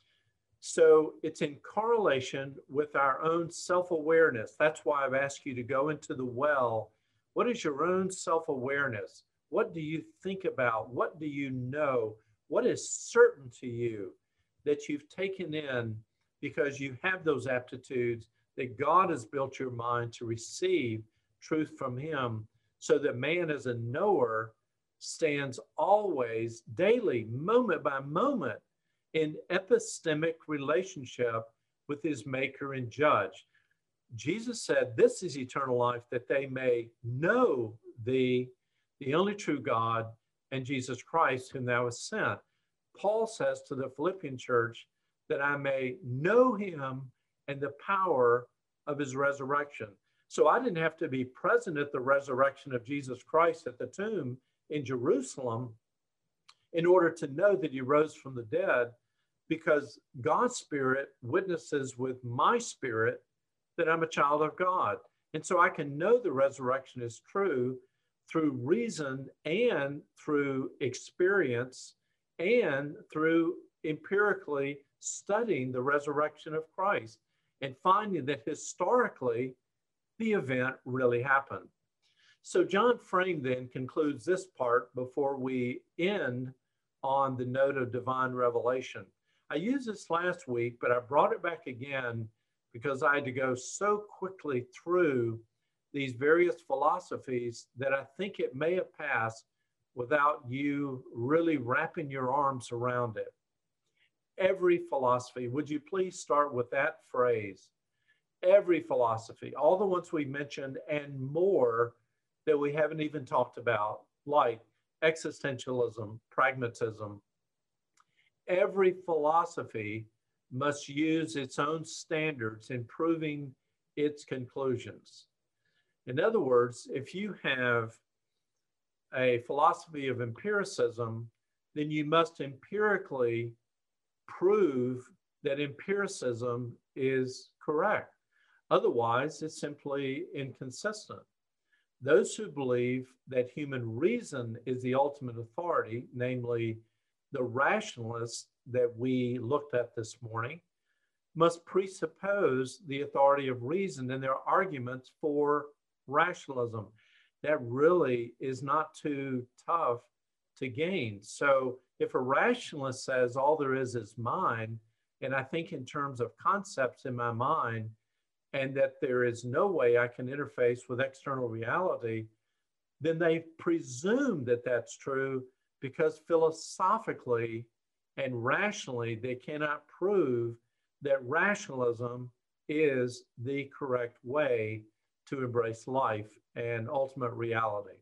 So it's in correlation with our own self-awareness. That's why I've asked you to go into the well. What is your own self-awareness? What do you think about? What do you know? What is certain to you that you've taken in because you have those aptitudes that God has built your mind to receive truth from him, so that man as a knower stands always, daily, moment by moment, in epistemic relationship with his maker and judge. Jesus said, this is eternal life, that they may know thee, the only true God, and Jesus Christ, whom thou hast sent. Paul says to the Philippian church that I may know him and the power of his resurrection. So I didn't have to be present at the resurrection of Jesus Christ at the tomb in Jerusalem in order to know that he rose from the dead, because God's Spirit witnesses with my spirit that I'm a child of God. And so I can know the resurrection is true through reason and through experience and through empirically studying the resurrection of Christ and finding that historically the event really happened. So John Frame then concludes this part before we end on the note of divine revelation. I used this last week, but I brought it back again because I had to go so quickly through these various philosophies that I think it may have passed without you really wrapping your arms around it. Every philosophy, would you please start with that phrase? Every philosophy, all the ones we mentioned and more that we haven't even talked about, like existentialism, pragmatism. Every philosophy must use its own standards in proving its conclusions. In other words, if you have a philosophy of empiricism, then you must empirically prove that empiricism is correct. Otherwise, it's simply inconsistent. Those who believe that human reason is the ultimate authority, namely the rationalists that we looked at this morning, must presuppose the authority of reason in their arguments for rationalism. That really is not too tough to gain. So if a rationalist says all there is is mind, and I think in terms of concepts in my mind, and that there is no way I can interface with external reality, then they presume that that's true, because philosophically and rationally, they cannot prove that rationalism is the correct way to embrace life and ultimate reality.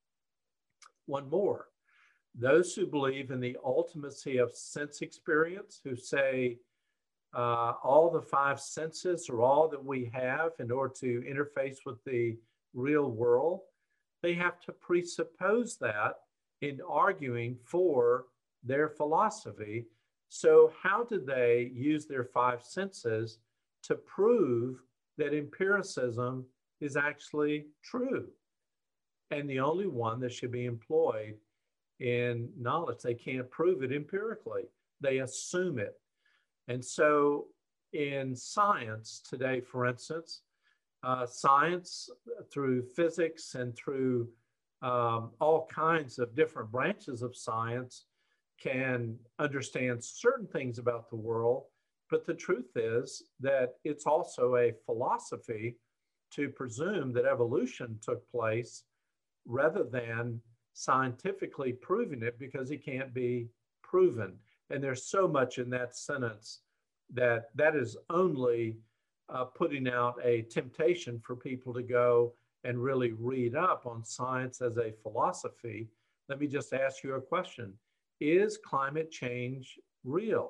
One more, those who believe in the ultimacy of sense experience, who say uh, all the five senses are all that we have in order to interface with the real world, they have to presuppose that in arguing for their philosophy. So how do they use their five senses to prove that empiricism is actually true and the only one that should be employed in knowledge? They can't prove it empirically. They assume it. And so in science today, for instance, uh, science through physics and through um, all kinds of different branches of science can understand certain things about the world, but the truth is that it's also a philosophy to presume that evolution took place rather than scientifically proving it, because it can't be proven. And there's so much in that sentence that that is only uh, putting out a temptation for people to go and really read up on science as a philosophy. Let me just ask you a question. Is climate change real?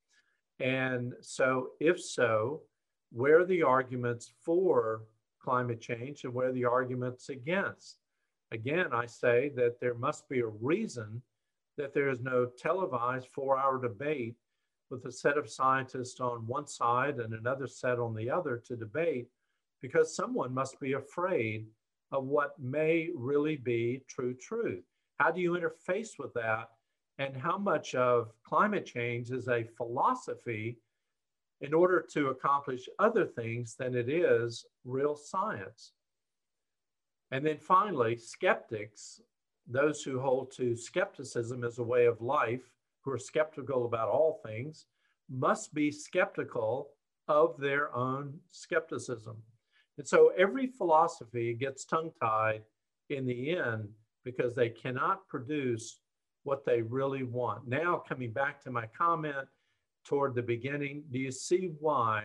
And so if so, where are the arguments for climate change and where are the arguments against? Again, I say that there must be a reason that there is no televised four-hour debate with a set of scientists on one side and another set on the other to debate, because someone must be afraid of what may really be true truth. How do you interface with that? And how much of climate change is a philosophy in order to accomplish other things than it is real science? And then finally, skeptics, those who hold to skepticism as a way of life, who are skeptical about all things, must be skeptical of their own skepticism. And so every philosophy gets tongue-tied in the end because they cannot produce what they really want. Now, coming back to my comment toward the beginning, do you see why,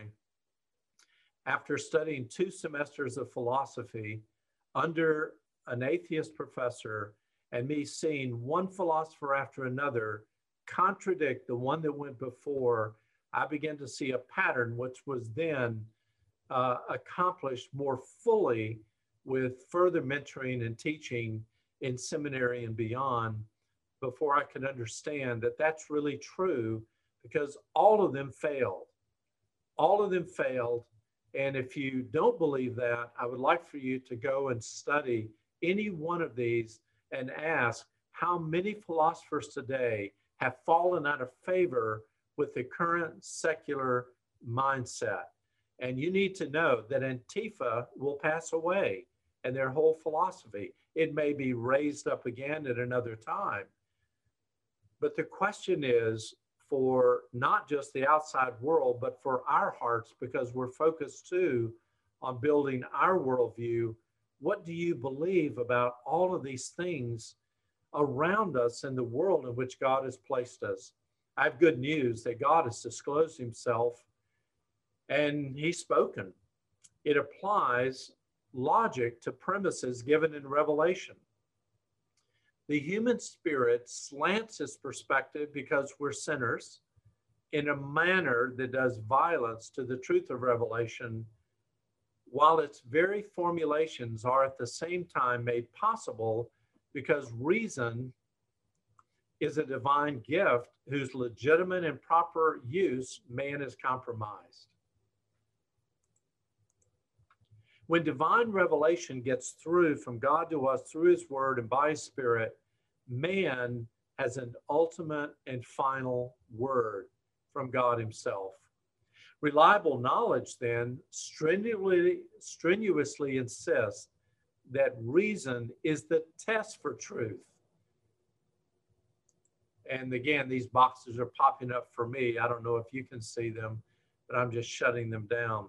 after studying two semesters of philosophy under an atheist professor and me seeing one philosopher after another contradict the one that went before, I began to see a pattern which was then uh, accomplished more fully with further mentoring and teaching in seminary and beyond, before I could understand that that's really true, because all of them failed. All of them failed. And if you don't believe that, I would like for you to go and study any one of these and ask how many philosophers today have fallen out of favor with the current secular mindset. And you need to know that Antifa will pass away and their whole philosophy. It may be raised up again at another time. But the question is, for not just the outside world, but for our hearts, because we're focused too on building our worldview, what do you believe about all of these things around us in the world in which God has placed us? I have good news that God has disclosed himself and he's spoken. It applies logic to premises given in Revelation. The human spirit slants its perspective because we're sinners in a manner that does violence to the truth of Revelation, while its very formulations are at the same time made possible because reason is a divine gift whose legitimate and proper use man is compromised. When divine revelation gets through from God to us through his word and by his spirit, man has an ultimate and final word from God himself. Reliable knowledge then strenuously, strenuously insists that reason is the test for truth. And again, these boxes are popping up for me. I don't know if you can see them, but I'm just shutting them down.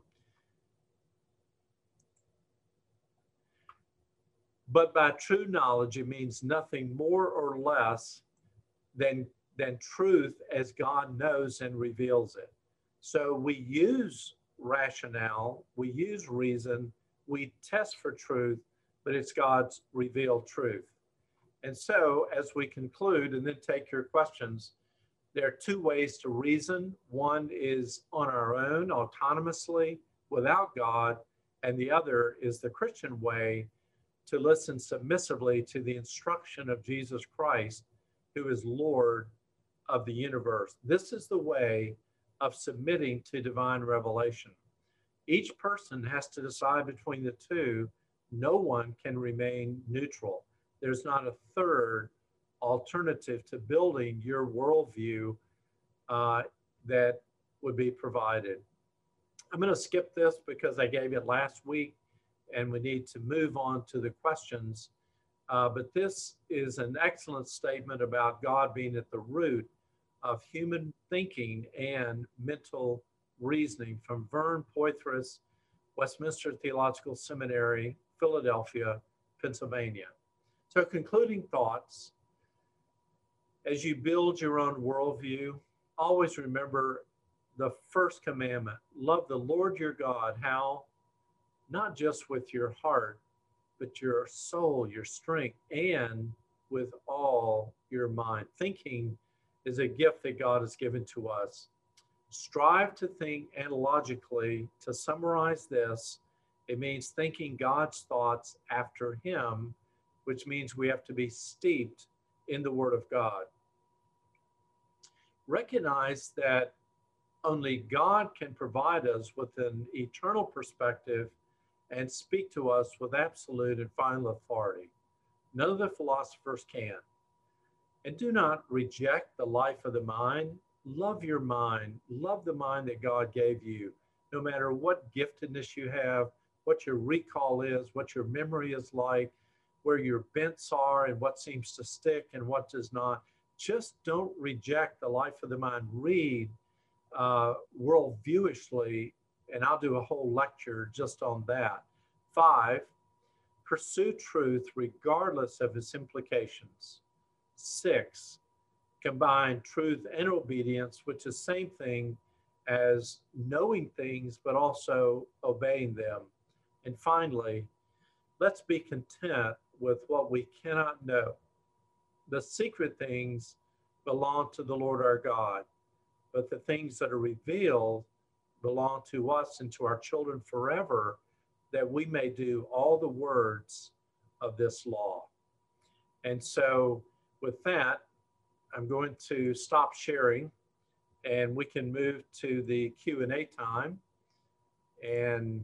But by true knowledge, it means nothing more or less than, than truth as God knows and reveals it. So we use rationale, we use reason, we test for truth, but it's God's revealed truth. And so as we conclude and then take your questions, there are two ways to reason. One is on our own, autonomously, without God, and the other is the Christian way, to listen submissively to the instruction of Jesus Christ, who is Lord of the universe. This is the way of submitting to divine revelation. Each person has to decide between the two. No one can remain neutral. There's not a third alternative to building your worldview uh, that would be provided. I'm going to skip this because I gave it last week and we need to move on to the questions. Uh, but this is an excellent statement about God being at the root of human thinking and mental reasoning, from Vern Poythress, Westminster Theological Seminary, Philadelphia, Pennsylvania. So concluding thoughts, as you build your own worldview, always remember the first commandment: love the Lord your God. How? Not just with your heart, but your soul, your strength, and with all your mind. Thinking is a gift that God has given to us. Strive to think analogically. To summarize this, it means thinking God's thoughts after Him, which means we have to be steeped in the Word of God. Recognize that only God can provide us with an eternal perspective and speak to us with absolute and final authority. None of the philosophers can. And do not reject the life of the mind. Love your mind. Love the mind that God gave you, no matter what giftedness you have, what your recall is, what your memory is like, where your bents are and what seems to stick and what does not. Just don't reject the life of the mind. Read uh, worldviewishly, and I'll do a whole lecture just on that. Five, pursue truth regardless of its implications. Six, combine truth and obedience, which is the same thing as knowing things, but also obeying them. And finally, let's be content with what we cannot know. The secret things belong to the Lord our God, but the things that are revealed belong to us and to our children forever, that we may do all the words of this law. And so with that, I'm going to stop sharing and we can move to the Q and A time. And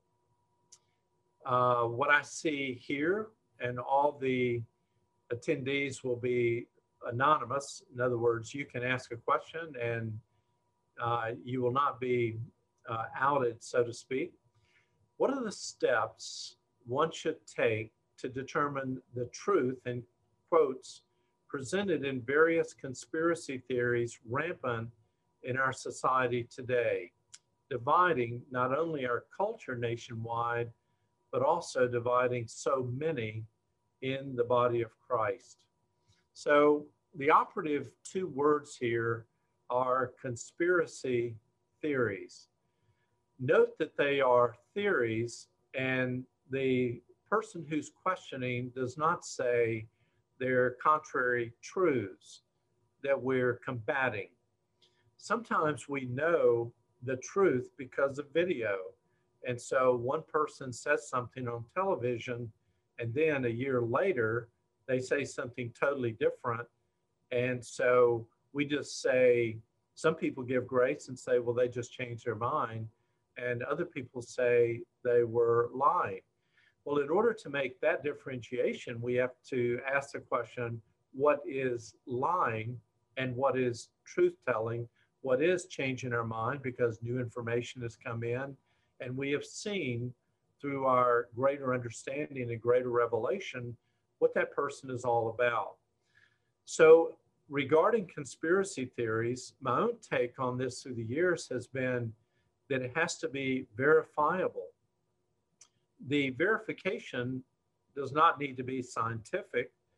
uh, what I see here, and all the attendees will be anonymous. In other words, you can ask a question and uh, you will not be uh, outed, so to speak. What are the steps one should take to determine the truth, in quotes, presented in various conspiracy theories rampant in our society today, dividing not only our culture nationwide, but also dividing so many in the body of Christ? So the operative two words here are conspiracy theories. Note that they are theories, and the person who's questioning does not say they're contrary truths that we're combating. Sometimes we know the truth because of video. And so one person says something on television, and then a year later, they say something totally different. And so we just say, some people give grace and say, well, they just changed their mind. And other people say they were lying. Well, in order to make that differentiation, we have to ask the question, what is lying and what is truth-telling? What is changing our mind because new information has come in? And we have seen through our greater understanding and greater revelation what that person is all about. So regarding conspiracy theories, my own take on this through the years has been that it has to be verifiable. The verification does not need to be scientific.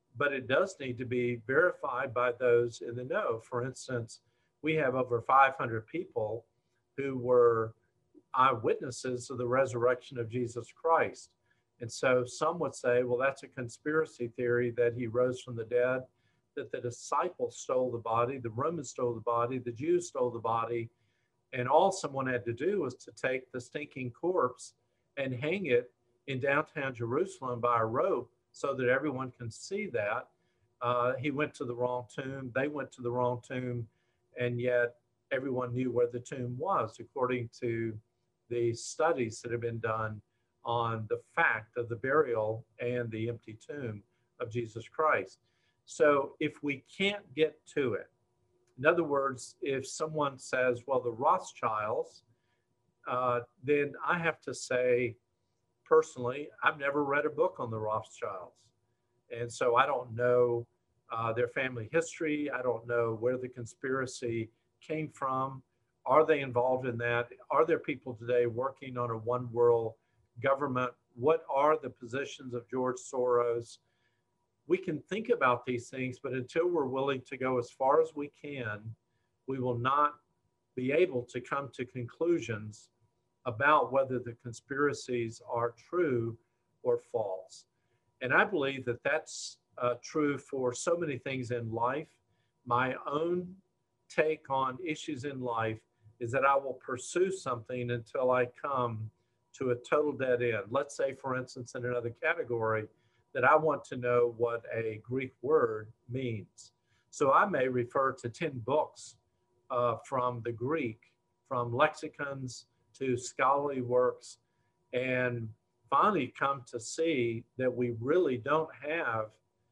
but it does need to be verified by those in the know. For instance, we have over five hundred people who were eyewitnesses of the resurrection of Jesus Christ. And so some would say, well, that's a conspiracy theory that he rose from the dead, that the disciples stole the body, the Romans stole the body, the Jews stole the body, and all someone had to do was to take the stinking corpse and hang it in downtown Jerusalem by a rope so that everyone can see that. Uh, he went to the wrong tomb, they went to the wrong tomb, and yet everyone knew where the tomb was, according to the studies that have been done on the fact of the burial and the empty tomb of Jesus Christ. So if we can't get to it, in other words, if someone says, well, the Rothschilds, uh, then I have to say, personally, I've never read a book on the Rothschilds. And so I don't know uh, their family history. I don't know where the conspiracy came from. Are they involved in that? Are there people today working on a one world government? What are the positions of George Soros? We can think about these things, but until we're willing to go as far as we can, we will not be able to come to conclusions about whether the conspiracies are true or false. And I believe that that's uh, true for so many things in life. My own take on issues in life is that I will pursue something until I come to a total dead end. Let's say, for instance, in another category, that I want to know what a Greek word means. So I may refer to ten books uh, from the Greek, from lexicons to scholarly works, and finally come to see that we really don't have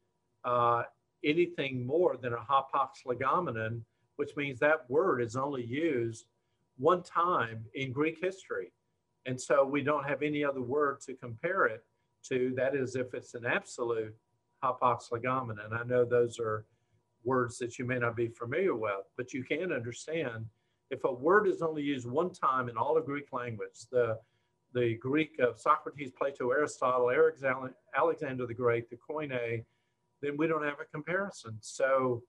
uh, anything more than a hapax legomenon, which means that word is only used one time in Greek history. And so we don't have any other word to compare it to. That is, if it's an absolute hapax legomenon. I know those are words that you may not be familiar with, but you can understand if a word is only used one time in all of Greek language, the, the Greek of Socrates, Plato, Aristotle, Alexander the Great, the Koine, then we don't have a comparison. So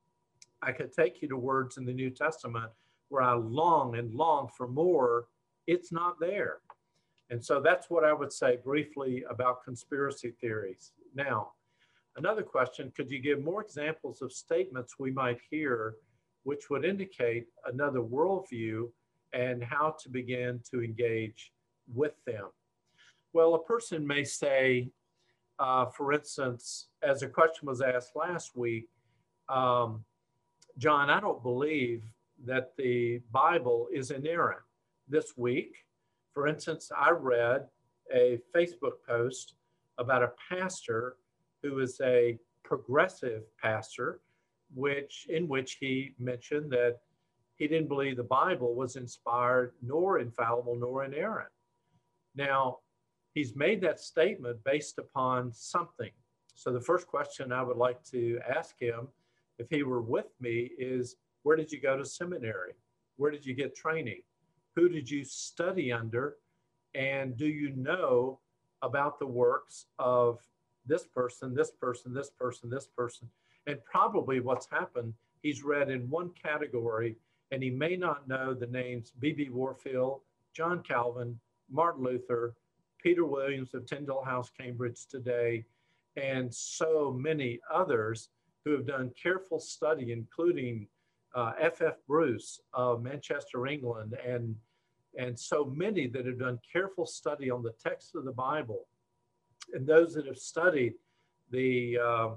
I could take you to words in the New Testament where I long and long for more. It's not there. And so that's what I would say briefly about conspiracy theories. Now, another question, could you give more examples of statements we might hear which would indicate another worldview and how to begin to engage with them? Well, a person may say, uh, for instance, as a question was asked last week, um, John, I don't believe that the Bible is inerrant. This week, for instance, I read a Facebook post about a pastor who is a progressive pastor, which in which he mentioned that he didn't believe the Bible was inspired, nor infallible, nor inerrant. Now, he's made that statement based upon something. So the first question I would like to ask him, if he were with me, is where did you go to seminary? Where did you get training? Who did you study under? And do you know about the works of this person, this person, this person, this person? And probably what's happened, he's read in one category and he may not know the names B B Warfield, John Calvin, Martin Luther, Peter Williams of Tyndale House, Cambridge today, and so many others who have done careful study, including uh, F F Bruce of Manchester, England, and, and so many that have done careful study on the text of the Bible. And those that have studied the uh,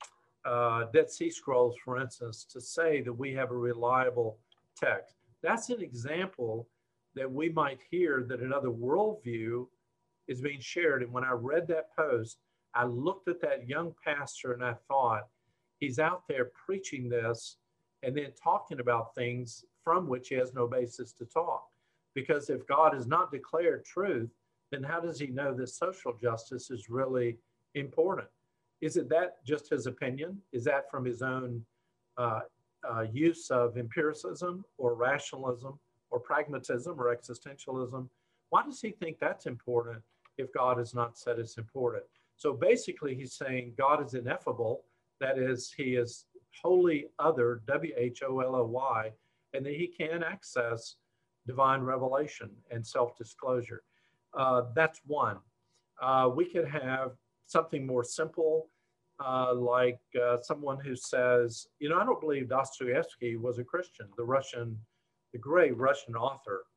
uh, Dead Sea Scrolls, for instance, to say that we have a reliable text. That's an example that we might hear that another worldview is being shared. And when I read that post, I looked at that young pastor and I thought, he's out there preaching this and then talking about things from which he has no basis to talk. Because if God has not declared truth, then how does he know that social justice is really important? Is it that just his opinion? Is that from his own uh, uh, use of empiricism or rationalism or pragmatism or existentialism? Why does he think that's important if God has not said it's important? So basically he's saying God is ineffable That is, he is wholly other, W H O L O Y, and that he can access divine revelation and self-disclosure. Uh, that's one. Uh, we could have something more simple, uh, like uh, someone who says, you know, I don't believe Dostoevsky was a Christian, the Russian, the great Russian author.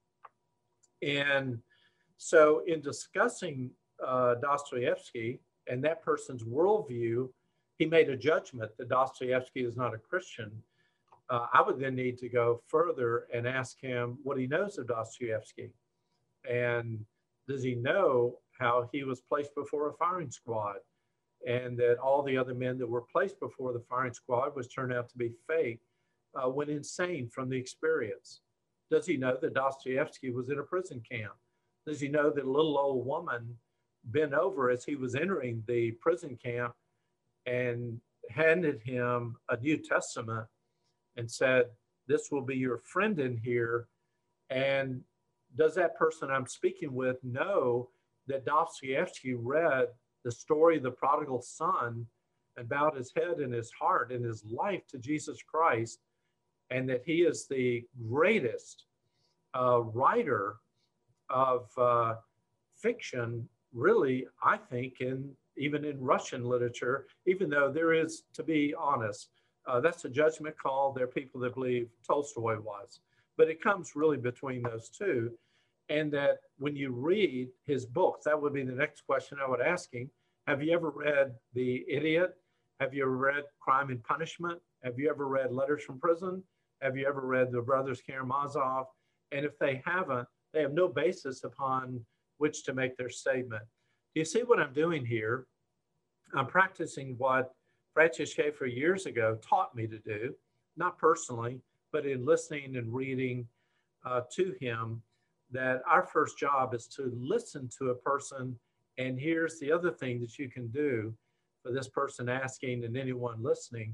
And so in discussing uh, Dostoevsky and that person's worldview, he made a judgment that Dostoevsky is not a Christian. Uh, I would then need to go further and ask him what he knows of Dostoevsky. And does he know how he was placed before a firing squad, and that all the other men that were placed before the firing squad was turned out to be fake, uh, went insane from the experience? Does he know that Dostoevsky was in a prison camp? Does he know that a little old woman bent over as he was entering the prison camp and handed him a New Testament and said, this will be your friend in here? And does that person I'm speaking with know that Dostoevsky read the story of the prodigal son and bowed his head and his heart and his life to Jesus Christ, and that he is the greatest uh, writer of uh, fiction, really, I think, in even in Russian literature, even though there is, to be honest, uh, that's a judgment call. There are people that believe Tolstoy was, but it comes really between those two. And that when you read his books, that would be the next question I would ask him. Have you ever read The Idiot? Have you ever read Crime and Punishment? Have you ever read Letters from Prison? Have you ever read The Brothers Karamazov? And if they haven't, they have no basis upon which to make their statement. Do you see what I'm doing here? I'm practicing what Francis Schaeffer years ago taught me to do, not personally, but in listening and reading uh, to him, that our first job is to listen to a person. And here's the other thing that you can do for this person asking and anyone listening: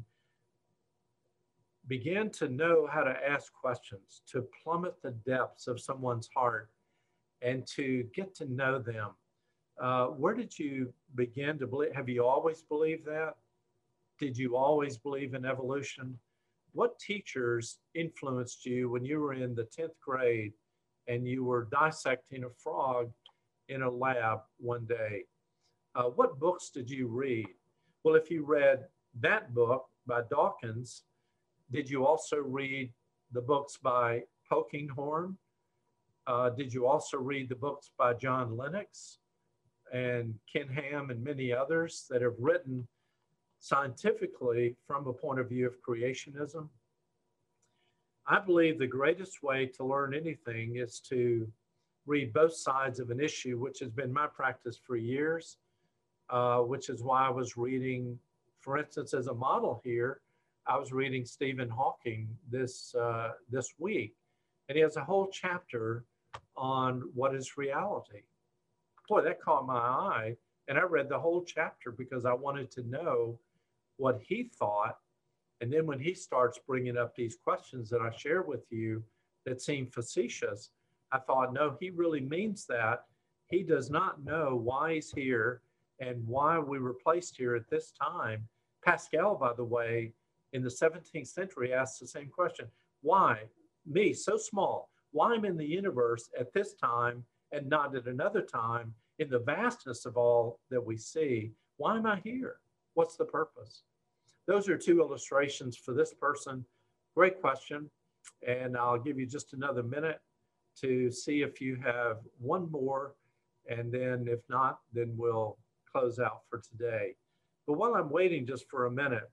begin to know how to ask questions, to plummet the depths of someone's heart and to get to know them. Uh, where did you begin to believe? Have you always believed that? Did you always believe in evolution? What teachers influenced you when you were in the tenth grade and you were dissecting a frog in a lab one day? Uh, what books did you read? Well, if you read that book by Dawkins, did you also read the books by Polkinghorne? Uh, did you also read the books by John Lennox and Ken Ham and many others that have written scientifically from a point of view of creationism? I believe the greatest way to learn anything is to read both sides of an issue, which has been my practice for years, uh, which is why I was reading, for instance, as a model here, I was reading Stephen Hawking this, uh, this week, and he has a whole chapter on what is reality. Boy, that caught my eye, and I read the whole chapter because I wanted to know what he thought. And then when he starts bringing up these questions that I share with you that seem facetious, I thought, no, he really means that. He does not know why he's here and why we were placed here at this time. Pascal, by the way, in the seventeenth century asked the same question. Why? Me, so small. Why I'm in the universe at this time and not at another time in the vastness of all that we see? Why am I here? What's the purpose? Those are two illustrations for this person. Great question. And I'll give you just another minute to see if you have one more. And then if not, then we'll close out for today. But while I'm waiting just for a minute,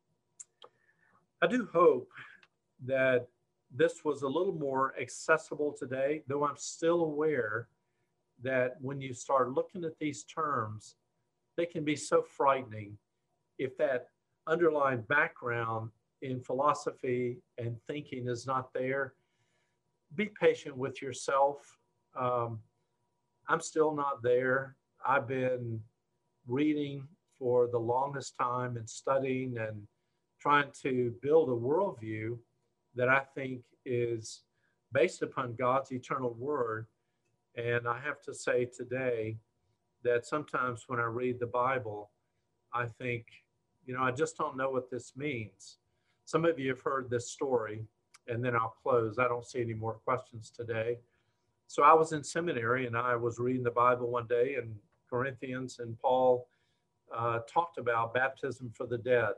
I do hope that this was a little more accessible today, though I'm still aware that when you start looking at these terms, they can be so frightening if that underlying background in philosophy and thinking is not there. Be patient with yourself. Um, I'm still not there. I've been reading for the longest time and studying and trying to build a worldview that I think is based upon God's eternal word. And I have to say today that sometimes when I read the Bible, I think, you know, I just don't know what this means. Some of you have heard this story, and then I'll close. I don't see any more questions today. So I was in seminary, and I was reading the Bible one day in Corinthians, and Paul uh, talked about baptism for the dead.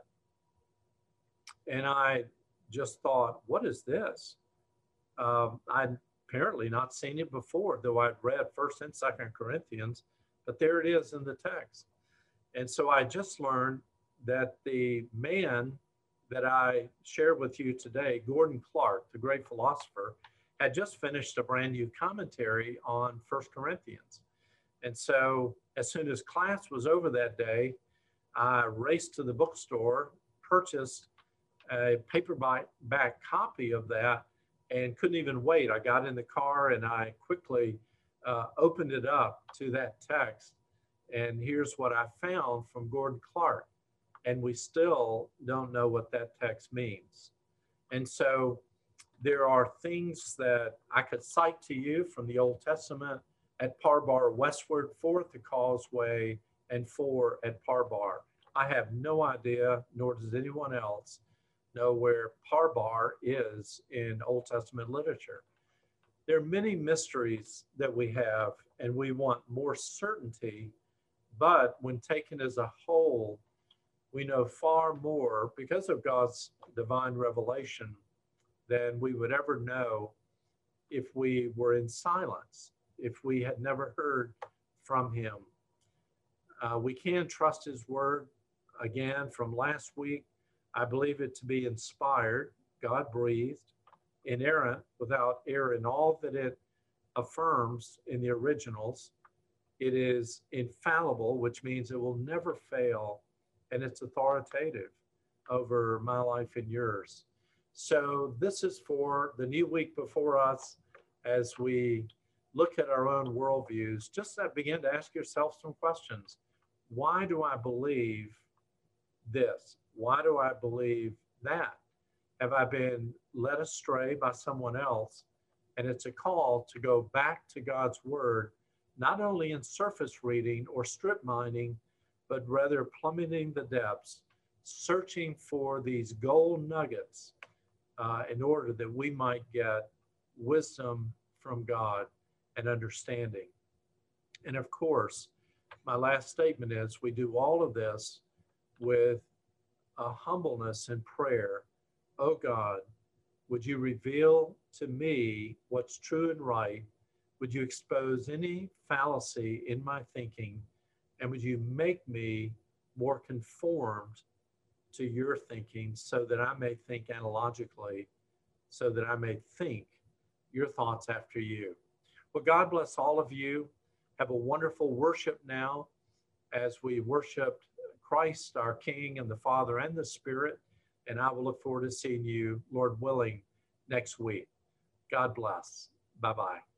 And I just thought, what is this? Um, I'd apparently not seen it before, though I'd read First and Second Corinthians, but there it is in the text. And so I just learned that the man that I shared with you today, Gordon Clark, the great philosopher, had just finished a brand new commentary on First Corinthians. And so as soon as class was over that day, I raced to the bookstore, purchased a paperback back copy of that, and couldn't even wait. I got in the car and I quickly uh, opened it up to that text. And here's what I found from Gordon Clark. And we still don't know what that text means. And so there are things that I could cite to you from the Old Testament at Parbar westward, four at the Causeway, and four at Parbar. I have no idea, nor does anyone else know where Parbar is in Old Testament literature. There are many mysteries that we have, and we want more certainty, but when taken as a whole, we know far more because of God's divine revelation than we would ever know if we were in silence, if we had never heard from him. Uh, we can trust his word. Again, from last week, I believe it to be inspired, God-breathed, inerrant, without error in all that it affirms in the originals. It is infallible, which means it will never fail, and it's authoritative over my life and yours. So this is for the new week before us as we look at our own worldviews. Just uh, begin to ask yourself some questions. Why do I believe this? Why do I believe that? Have I been led astray by someone else? And it's a call to go back to God's word, not only in surface reading or strip mining, but rather plummeting the depths, searching for these gold nuggets uh, in order that we might get wisdom from God and understanding. And of course, my last statement is we do all of this with a humbleness and prayer. Oh God, would you reveal to me what's true and right? Would you expose any fallacy in my thinking? And would you make me more conformed to your thinking so that I may think analogically, so that I may think your thoughts after you? Well, God bless all of you. Have a wonderful worship now as we worship Christ, our King, and the Father and the Spirit. And I will look forward to seeing you, Lord willing, next week. God bless. Bye-bye.